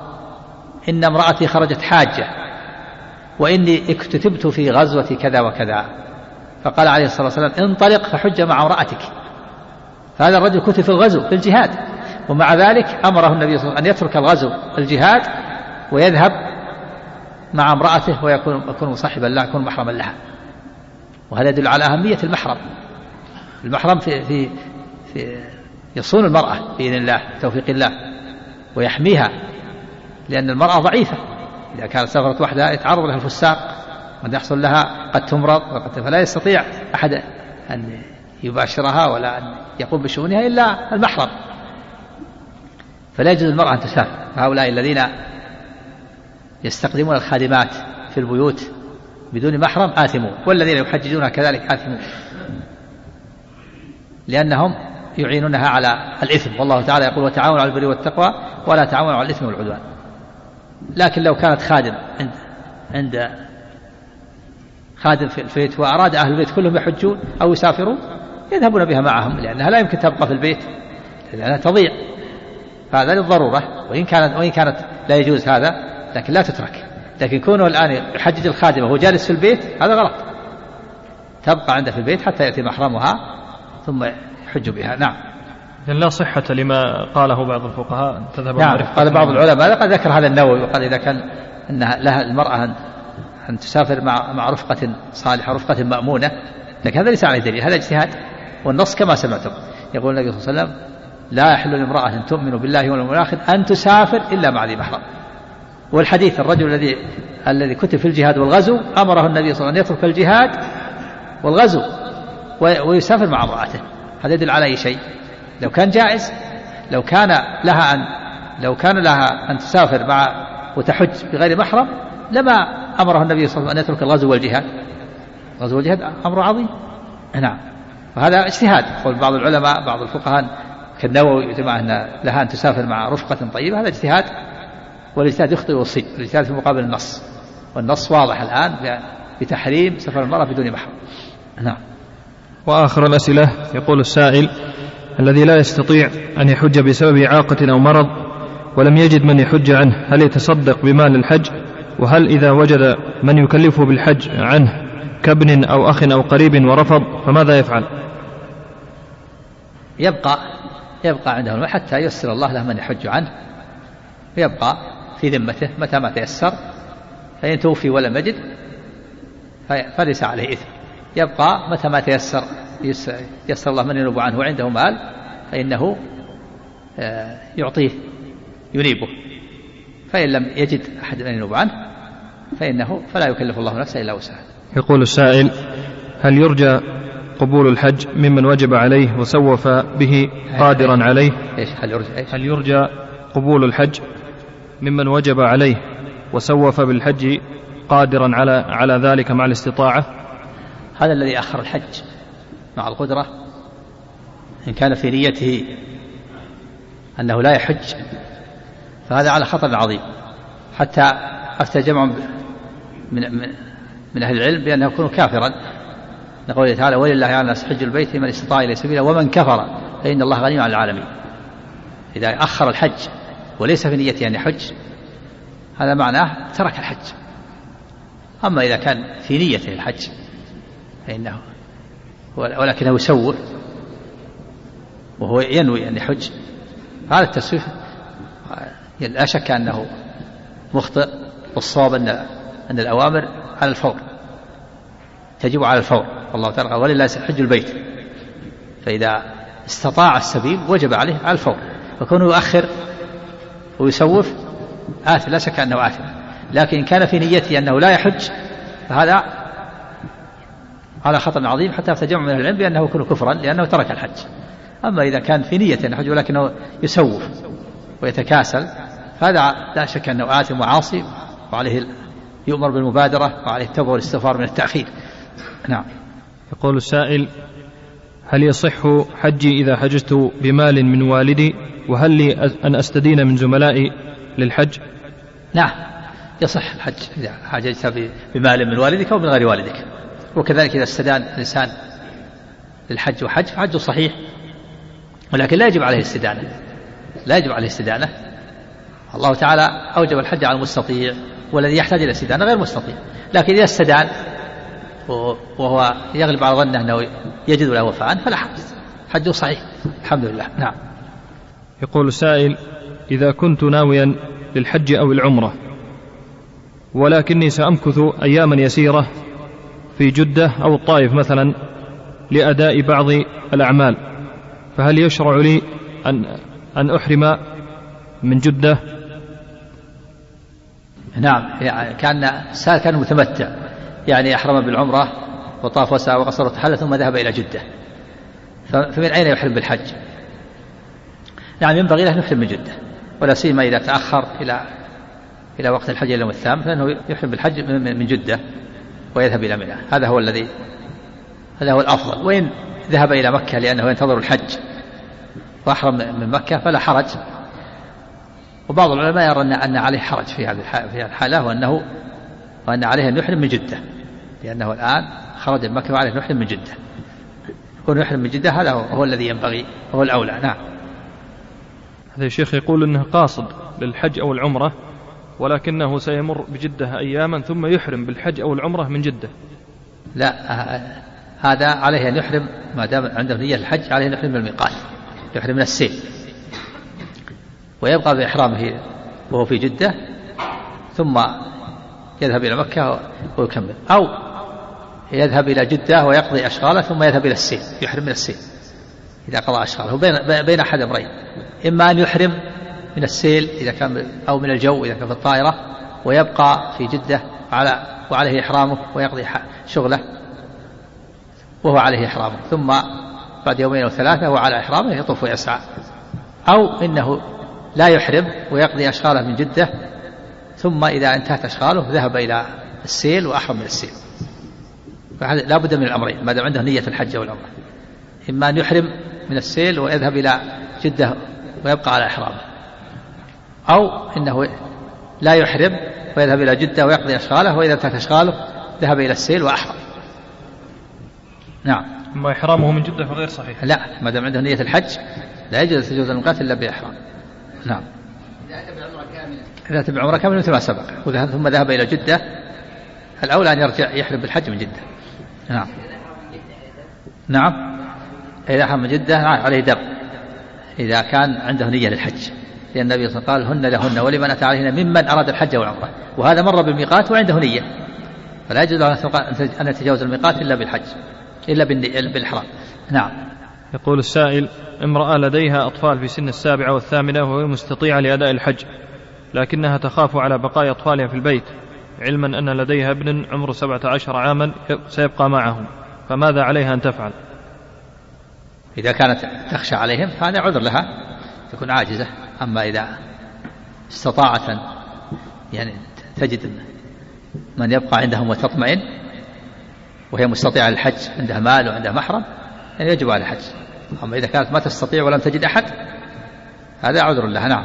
إن امرأتي خرجت حاجة وإني اكتتبت في غزوة كذا وكذا، فقال عليه الصلاة والسلام انطلق فحج مع امرأتك. فهذا الرجل كتب في الغزو في الجهاد، ومع ذلك أمره النبي صلى الله عليه وسلم أن يترك الغزو الجهاد ويذهب مع امرأته ويكون مصاحبا لها، يكون محرما لها. وهذا يدل على أهمية المحرم. المحرم في يصون المرأة بإذن الله توفيق الله ويحميها، لأن المرأة ضعيفة إذا كانت سافرت وحدها يتعرض لها الفساق قد يحصل لها قد تمرض فلا يستطيع أحد أن يباشرها ولا أن يقوم بشؤونها إلا المحرم، فلا يجوز المرأة أن تسافر. هؤلاء الذين يستخدمون الخادمات في البيوت بدون محرم آثمون، والذين يحججونها كذلك آثمون، لأنهم يعينونها على الإثم. والله تعالى يقول وتعاونوا على البر والتقوى ولا تعاونوا على الإثم والعدوان. لكن لو كانت خادم عند خادم في البيت وأراد أهل البيت كلهم يحجون أو يسافرون يذهبون بها معهم، لأنها لا يمكن تبقى في البيت لأنها تضيع، فهذا للضرورة. وإن كانت لا يجوز هذا لكن لا تترك. لكن كونه الآن يحجج الخادمة وهو جالس في البيت هذا غلط، تبقى عنده في البيت حتى يأتي محرمها ثم يحج بها. نعم. إذن لا صحة لما قاله بعض الفقهاء تذهب. نعم. قال بعض العلماء قد ذكر هذا النووي وقال إذا كان أنها لها المرأة أن تسافر مع رفقة صالحة رفقة مأمونة، لكن هذا ليس عليه دليل، هذا اجتهاد. والنص كما سمعتم يقول النبي صلى الله عليه وسلم لا يحل لامرأة تؤمن بالله واليوم الآخر أن تسافر إلا مع ذي محرم. والحديث الرجل الذي كتب في الجهاد والغزو أمره النبي صلى الله عليه وسلم أن يترك الجهاد والغزو ويسافر مع امرأته. هذا يدل على أي شيء؟ لو كان جائز، لو كان لها أن تسافر مع وتحج بغير محرم لما أمره النبي صلى الله عليه وسلم أن يترك الغزو والجهاد. الغزو والجهاد أمر عظيم. نعم. وهذا اجتهاد. قول بعض العلماء بعض الفقهاء كالنووي يجمع أن لها أن تسافر مع رفقة طيبة، هذا اجتهاد، والاجتهاد يخطئ ويصيب، الاجتهاد في مقابل النص، والنص واضح الآن بتحريم سفر المرأة بدون محرم. نعم. وآخر الأسئلة يقول السائل الذي لا يستطيع أن يحج بسبب إعاقة أو مرض ولم يجد من يحج عنه، هل يتصدق بمال الحج؟ وهل إذا وجد من يكلفه بالحج عنه كابن أو أخ أو قريب ورفض فماذا يفعل؟ يبقى عنده حتى ييسر الله له من يحج عنه، ويبقى في ذمته متى ما تيسر، فإن توفي ولم يجد فليس عليه إثم. يبقى متى ما تيسر يسر الله من ينوب عنه وعنده مال فإنه يعطيه ينيبه، فإن لم يجد أحد من ينوب عنه فلا يكلف الله نفسه إلا وسعها. يقول السائل هل يرجى قبول الحج ممن وجب عليه وسوف به قادرا عليه؟ هل يرجى قبول الحج ممن وجب عليه وسوف بالحج قادرا على ذلك مع الاستطاعة؟ هذا الذي أخر الحج مع القدرة إن كان في نيته أنه لا يحج فهذا على خطر عظيم، حتى أفتى جمع من أهل العلم بأنه يكون كافرا، لقوله تعالى ولله على الناس حج البيت من استطاع إليه سبيلا ومن كفر فإن الله غني عن العالمين. إذا أخر الحج وليس في نيته أن يحج هذا معناه ترك الحج. أما إذا كان في نيته الحج فإنه ولكنه يسوف وهو ينوي أن يحج، هذا التسويف لا شك أنه مخطئ، والصواب أن الأوامر على الفور تجب على الفور. والله تعالى ولله حج البيت، فإذا استطاع السبيل وجب عليه على الفور، فكونه يؤخر ويسوف آثم لا شك أنه آثم. لكن إن كان في نيته أنه لا يحج فهذا على خطر عظيم، حتى يتجمع من العلم بأنه يكون كفرا لأنه ترك الحج. أما إذا كان في نية أن يحج ولكنه يسوف ويتكاسل فهذا لا شك أنه آثم وعاصي، وعليه يؤمر بالمبادرة وعليه التوبة والاستغفار من التأخير. نعم. يقول السائل هل يصح حجي إذا حججت بمال من والدي، وهل لي أن أستدين من زملائي للحج؟ نعم يصح الحج إذا حججت بمال من والدك أو من غير والدك، وكذلك إذا استدان الإنسان للحج وحج فحجه صحيح، ولكن لا يجب عليه الاستدانة. الله تعالى أوجب الحج على المستطيع، والذي يحتاج إلى الاستدانة غير مستطيع. لكن إذا استدان وهو يغلب على ظنه أنه يجد له وفاء فلا حرج، حجه صحيح الحمد لله. نعم. يقول السائل: إذا كنت ناويا للحج أو العمرة ولكني سأمكث أياما يسيرة في جدة أو الطائف مثلا لأداء بعض الأعمال، فهل يشرع لي أن أحرم من جدة؟ نعم، يعني كان متمتع، يعني أحرم بالعمرة وطاف وسعى وقصر وتحلل ثم ذهب إلى جدة، فمن أين يحرم بالحج؟ نعم، ينبغي له أن يحرم من جدة، ولا سيما إذا تأخر إلى وقت الحج اليوم الثامن فإنه يحرم بالحج من جدة ويذهب إلى منى. هذا هو الأفضل. وإن ذهب إلى مكة لأنه ينتظر الحج وأحرم من مكة فلا حرج. وبعض العلماء يرى أن عليه حرج في هذه الحالة، وأن عليه أن يحرم من جدة، لأنه الآن خرج من مكة وعليه أن يحرم من جدة. يكون يحرم من جدة هذا هو الذي ينبغي وهو الأولى. نعم. هذا الشيخ يقول أنه قاصد للحج أو العمرة ولكنه سيمر بجدة أياما ثم يحرم بالحج أو العمرة من جدة. لا، هذا عليه أن يحرم ما دام عنده نية الحج، عليه أن يحرم من الميقات، يحرم من السيل ويبقى بإحرامه وهو في جدة ثم يذهب إلى مكة ويكمل، أو يذهب إلى جدة ويقضي أشغاله ثم يذهب إلى السيل يحرم من السيل إذا قضى أشغاله. بين أحد أمرين: إما أن يحرم من السيل إذا كان، أو من الجو إذا كان في الطائرة ويبقى في جدة وعليه إحرامه ويقضي شغله وهو عليه إحرامه، ثم بعد يومين أو ثلاثة وعلى إحرامه يطوف ويسعى، أو إنه لا يحرم ويقضي أشغاله من جدة ثم إذا انتهت أشغاله ذهب إلى السيل وأحرم من السيل. لا بد من الأمرين ما دام عنده نية الحج أو العمرة: إما أن يحرم من السيل ويذهب إلى جدة ويبقى على إحرامه، أو إنه لا يحرم ويذهب إلى جدة ويقضي أشغاله، وإذا انتهت أشغاله ذهب إلى السيل وأحرم. نعم. أما إحرامه من جدة فغير صحيح. لا، ما دام عنده نية الحج لا يجوز تجوز الميقات إلا بإحرام. نعم. إذا أتى بعمرة كاملة مثل ما سبق ثم ذهب إلى جدة، الأولى أن يرجع يحرم بالحج من جدة. نعم. نعم، إذا أحرم من جدة عليه دم إذا كان عنده نية للحج، لأن النبي صلى الله عليه وسلم قال: هن لهن ولمن أتى عليهن ممن أراد الحج والعمرة، وهذا مر بالميقات وعنده نية، فلا يجوز أن يتجاوز الميقات إلا بالحج إلا بالإحرام. نعم. يقول السائل: امرأة لديها أطفال في سن 7 و8 وهي مستطيعة لأداء الحج، لكنها تخاف على بقاء أطفالها في البيت، علما أن لديها ابن عمره 17 عاما سيبقى معهم، فماذا عليها أن تفعل؟ إذا كانت تخشى عليهم فهذا عذر لها، تكون عاجزة. أما إذا استطاعت يعني تجد من يبقى عندهم وتطمئن وهي مستطيعة للحج، عندها مال وعندها محرم، يعني يجب على الحج. أما إذا كانت ما تستطيع ولم تجد أحد هذا عذر لها. نعم.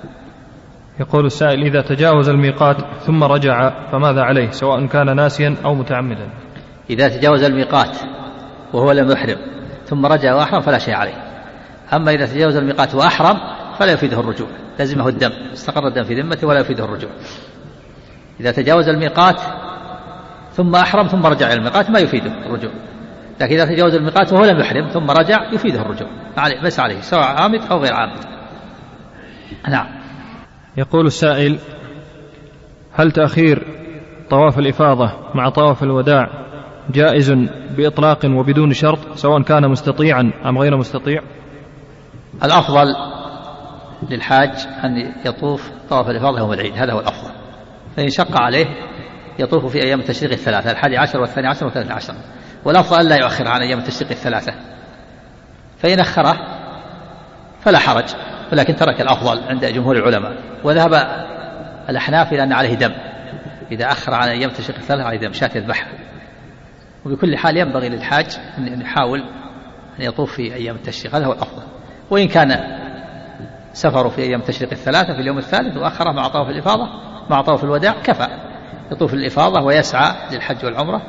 يقول السائل: إذا تجاوز الميقات ثم رجع فماذا عليه سواء كان ناسيا أو متعمدا؟ إذا تجاوز الميقات وهو لم يحرم ثم رجع وأحرم فلا شيء عليه. أما إذا تجاوز الميقات وأحرم فلا يفيده الرجوع، لازمه الدم، استقر الدم في ذمته ولا يفيده الرجوع. إذا تجاوز الميقات ثم أحرم ثم رجع إلى الميقات ما يفيده الرجوع، لكن إذا تجاوز الميقات وهو لم يحرم ثم رجع يفيده الرجوع، بس عليه سواء عامد أو غير عامد. نعم. يقول السائل: هل تأخير طواف الإفاضة مع طواف الوداع جائز بإطلاق وبدون شرط سواء كان مستطيعا أم غير مستطيع؟ الأفضل للحاج أن يطوف طواف الإفاضة يوم العيد، هذا هو الأفضل. فإن شق عليه يطوف في أيام التشريق الثلاثة، 11 و12 و13، والأفضل أن لا يؤخر عن أيام التشريق الثلاثة، فإن أخره فلا حرج، ولكن ترك الأفضل عند جمهور العلماء. وذهب الأحناف إلى أن عليه دم، إذا أخر عن أيام التشريق الثلاثة عليه دم، شاة يذبحها. وبكل حال ينبغي للحاج أن يحاول أن يطوف في أيام التشريق، هذا هو الأفضل. وإن كان سفره في أيام التشريق الثلاثة في اليوم الثالث وأخره مع طواف الإفاضة مع طواف الوداع كفى، يطوف الإفاضة ويسعى للحج والعمرة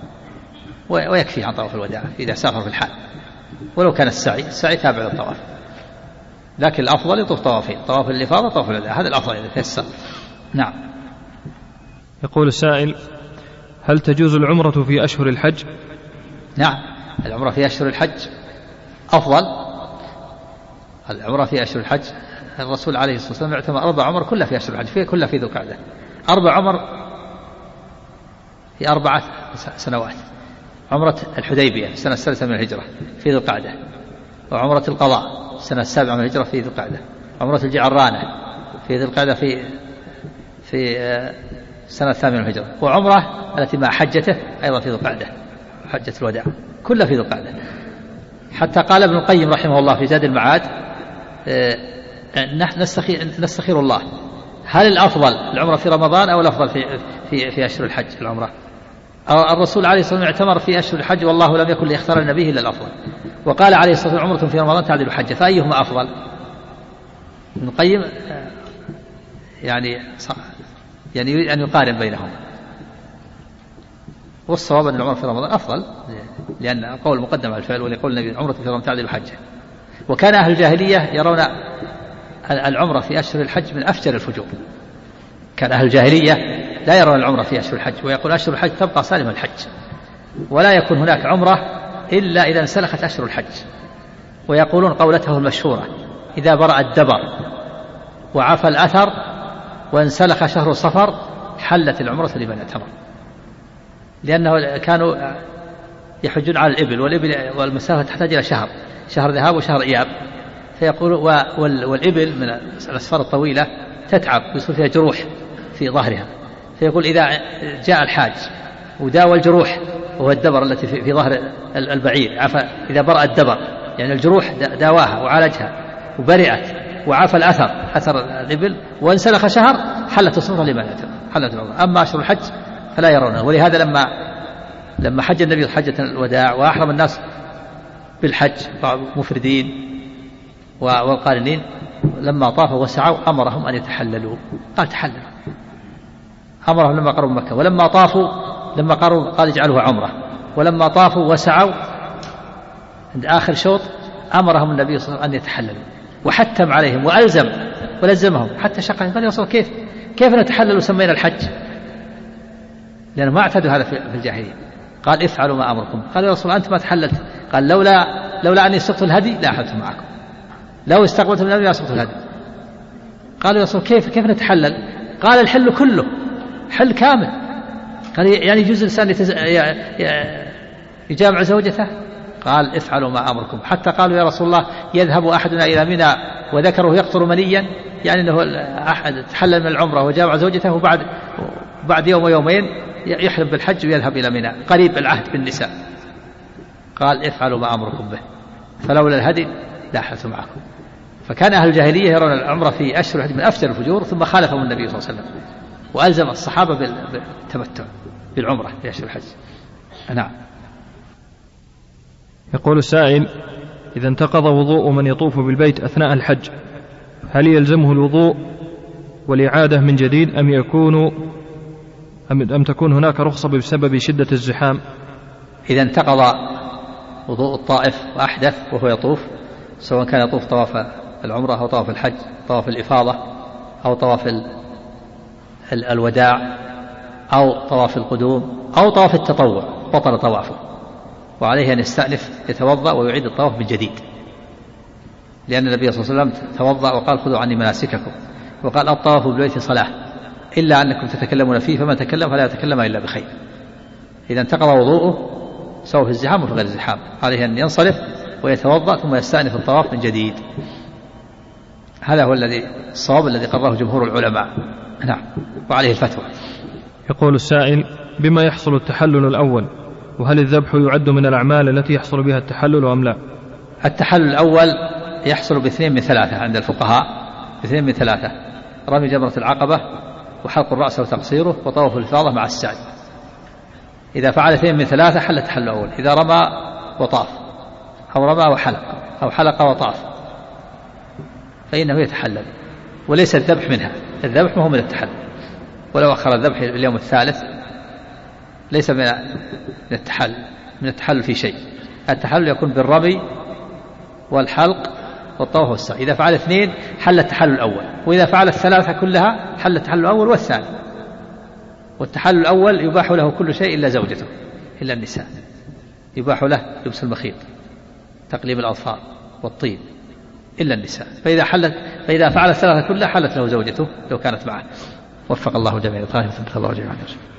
ويكفي عن طواف الوداع إذا سافر في الحال. ولو كان السعي تابع للطواف، لكن الأفضل يطوف طوافين، طواف الإفاضة طواف الوداع، هذا الأفضل إذا تيسر. نعم. يقول السائل: هل تجوز العمرة في أشهر الحج؟ نعم، العمرة في أشهر الحج أفضل. العمرة في أشهر الحج الرسول عليه الصلاة والسلام اعتمر 4 عمر كلها في أشهر الحج، كلها في ذو القعدة. 4 عمر في 4 سنوات: عمرة الحديبية سنة 3 من الهجرة في ذو القعدة، وعمرة القضاء سنة 7 من الهجرة في ذو القعدة، عمرة الجعرانة في ذو القعدة في سنة 8 من الهجرة، وعمرة التي مع حجته أيضا في ذو القعدة، حجة الوداع، كلها في ذو القعدة. حتى قال ابن القيم رحمه الله في زاد المعاد: نحن نستخير الله، هل الأفضل العمرة في رمضان أو الأفضل في أشهر الحج العمرة؟ الرسول عليه الصلاة والسلام اعتمر في أشهر الحج والله لم يكن ليختار النبي إلا الأفضل، وقال عليه الصلاة والسلام: عمرة في رمضان تعدل حجة، فأيهما أفضل؟ ابن القيم يعني يريد أن يقارن بينهم، والصواب أن العمرة في رمضان أفضل، لأن القول مقدم على الفعل، وليقول النبي: عمرة في رمضان تعدل حجة. وكان أهل الجاهلية يرون العمرة في أشهر الحج من أفجر الفجور، كان أهل الجاهلية لا يرون العمرة في أشهر الحج، ويقول أشهر الحج تبقى سالم الحج، ولا يكون هناك عمرة إلا إذا انسلخت أشهر الحج. ويقولون قولته المشهورة: إذا برأ الدبر وعفى الأثر وانسلخ شهر صفر حلت العمرة لمن اعتمر، لأنه كانوا يحجون على الإبل، والمسافة تحتاج إلى شهر ذهاب وشهر إياب، فيقول والإبل من الأسفار الطويلة تتعب ويصير فيها جروح في ظهرها، فيقول إذا جاء الحاج وداوى الجروح وهو الدبر التي في ظهر البعير، إذا برأ الدبر يعني الجروح داواها وعالجها وبرئت، وعافى أثر الإبل وانسلخ شهر حلت الصورة لمن اعتمر، حلت العمرة. أما أشهر الحج فلا يرونه. ولهذا لما حج النبي حجة الوداع وأحرم الناس بالحج مفردين والقارنين، لما طافوا وسعوا أمرهم أن يتحللوا، قال: تحللوا. أمرهم لما قربوا مكة، ولما طافوا لما قربوا قال: اجعلوها عمرة. ولما طافوا وسعوا عند آخر شوط أمرهم النبي صلى الله عليه وسلم أن يتحللوا، وحتم عليهم ولزمهم، حتى شق قال: يا رسول كيف نتحلل وسمينا الحج؟ لأنه ما اعتادوا هذا في الجاهلية. قال: افعلوا ما أمركم. قال: يا رسول أنت ما تحللت. قال: لولا أني استقبلت الهدي لا أحللت معكم، لو استقبلت من النبي لا استقبلت الهدي. قال: يا رسول كيف نتحلل؟ قال: الحل كله، حل كامل. قال: يعني يجوز الإنسان يجامع زوجته؟ قال: افعلوا ما أمركم. حتى قالوا: يا رسول الله يذهب أحدنا إلى منى وذكره يقطر منيا، يعني أنه أحد تحلل من العمرة وجامع زوجته وبعد يوم ويومين يحلم بالحج ويذهب إلى منى قريب العهد بالنساء. قال: افعلوا ما أمركم به، فلولا الهدي لا أحللت معكم. فكان أهل الجاهلية يرون العمرة في أشهر الحج من أفجر الفجور، ثم خالفهم النبي صلى الله عليه وسلم وألزم الصحابة بالتمتع بالعمرة في أشهر الحج. نعم. يقول السائل: إذا انتقض وضوء من يطوف بالبيت أثناء الحج هل يلزمه الوضوء والإعادة من جديد أم تكون هناك رخصة بسبب شدة الزحام؟ إذا انتقض وضوء الطائف وأحدث وهو يطوف، سواء كان يطوف طواف العمرة أو طواف الحج، طواف الإفاضة أو طواف الوداع أو طواف القدوم أو طواف التطوع، بطل طوافه، وعليه أن يستأنف يتوضأ ويعيد الطواف من جديد، لأن النبي صلى الله عليه وسلم توضأ وقال: خذوا عني مناسككم، وقال: الطواف بالبيت صلاة إلا أنكم تتكلمون فيه، فمن تكلم فلا يتكلم إلا بخير. إذا انتقض وضوءه سواء في الزحام وفي غير الزحام عليه أن ينصرف ويتوضأ ثم يستأنف الطواف من جديد. هذا هو الصواب الذي قرره جمهور العلماء. نعم، وعليه الفتوى. يقول السائل: بما يحصل التحلل الأول؟ وهل الذبح يعد من الأعمال التي يحصل بها التحلل أم لا؟ التحلل الأول يحصل ب2 من 3 عند الفقهاء، ب2 من 3: رمي جمرة العقبة، وحلق الرأس وتقصيره، وطواف الإفاضة مع السعي. إذا فعل 2 من 3 حل التحلل الأول. إذا رمى وطاف أو رمى وحلق أو حلق وطاف فإنه يتحلل، وليس الذبح منها. الذبح ما هو من التحلل، ولو أخر الذبح اليوم الثالث ليس من التحلل في شيء. التحلل يكون بالرمي والحلق والطواف والسعي. إذا فعل 2 حل التحلل الأول، وإذا فعل 3 كلها حل التحلل الأول والثاني. والتحلل الأول يباح له كل شيء إلا زوجته، إلا النساء، يباح له لبس المخيط، تقليم الأظفار والطيب، إلا النساء. فإذا فعل الثلاثة كلها حلت له زوجته لو كانت معه. وفق الله جميعا.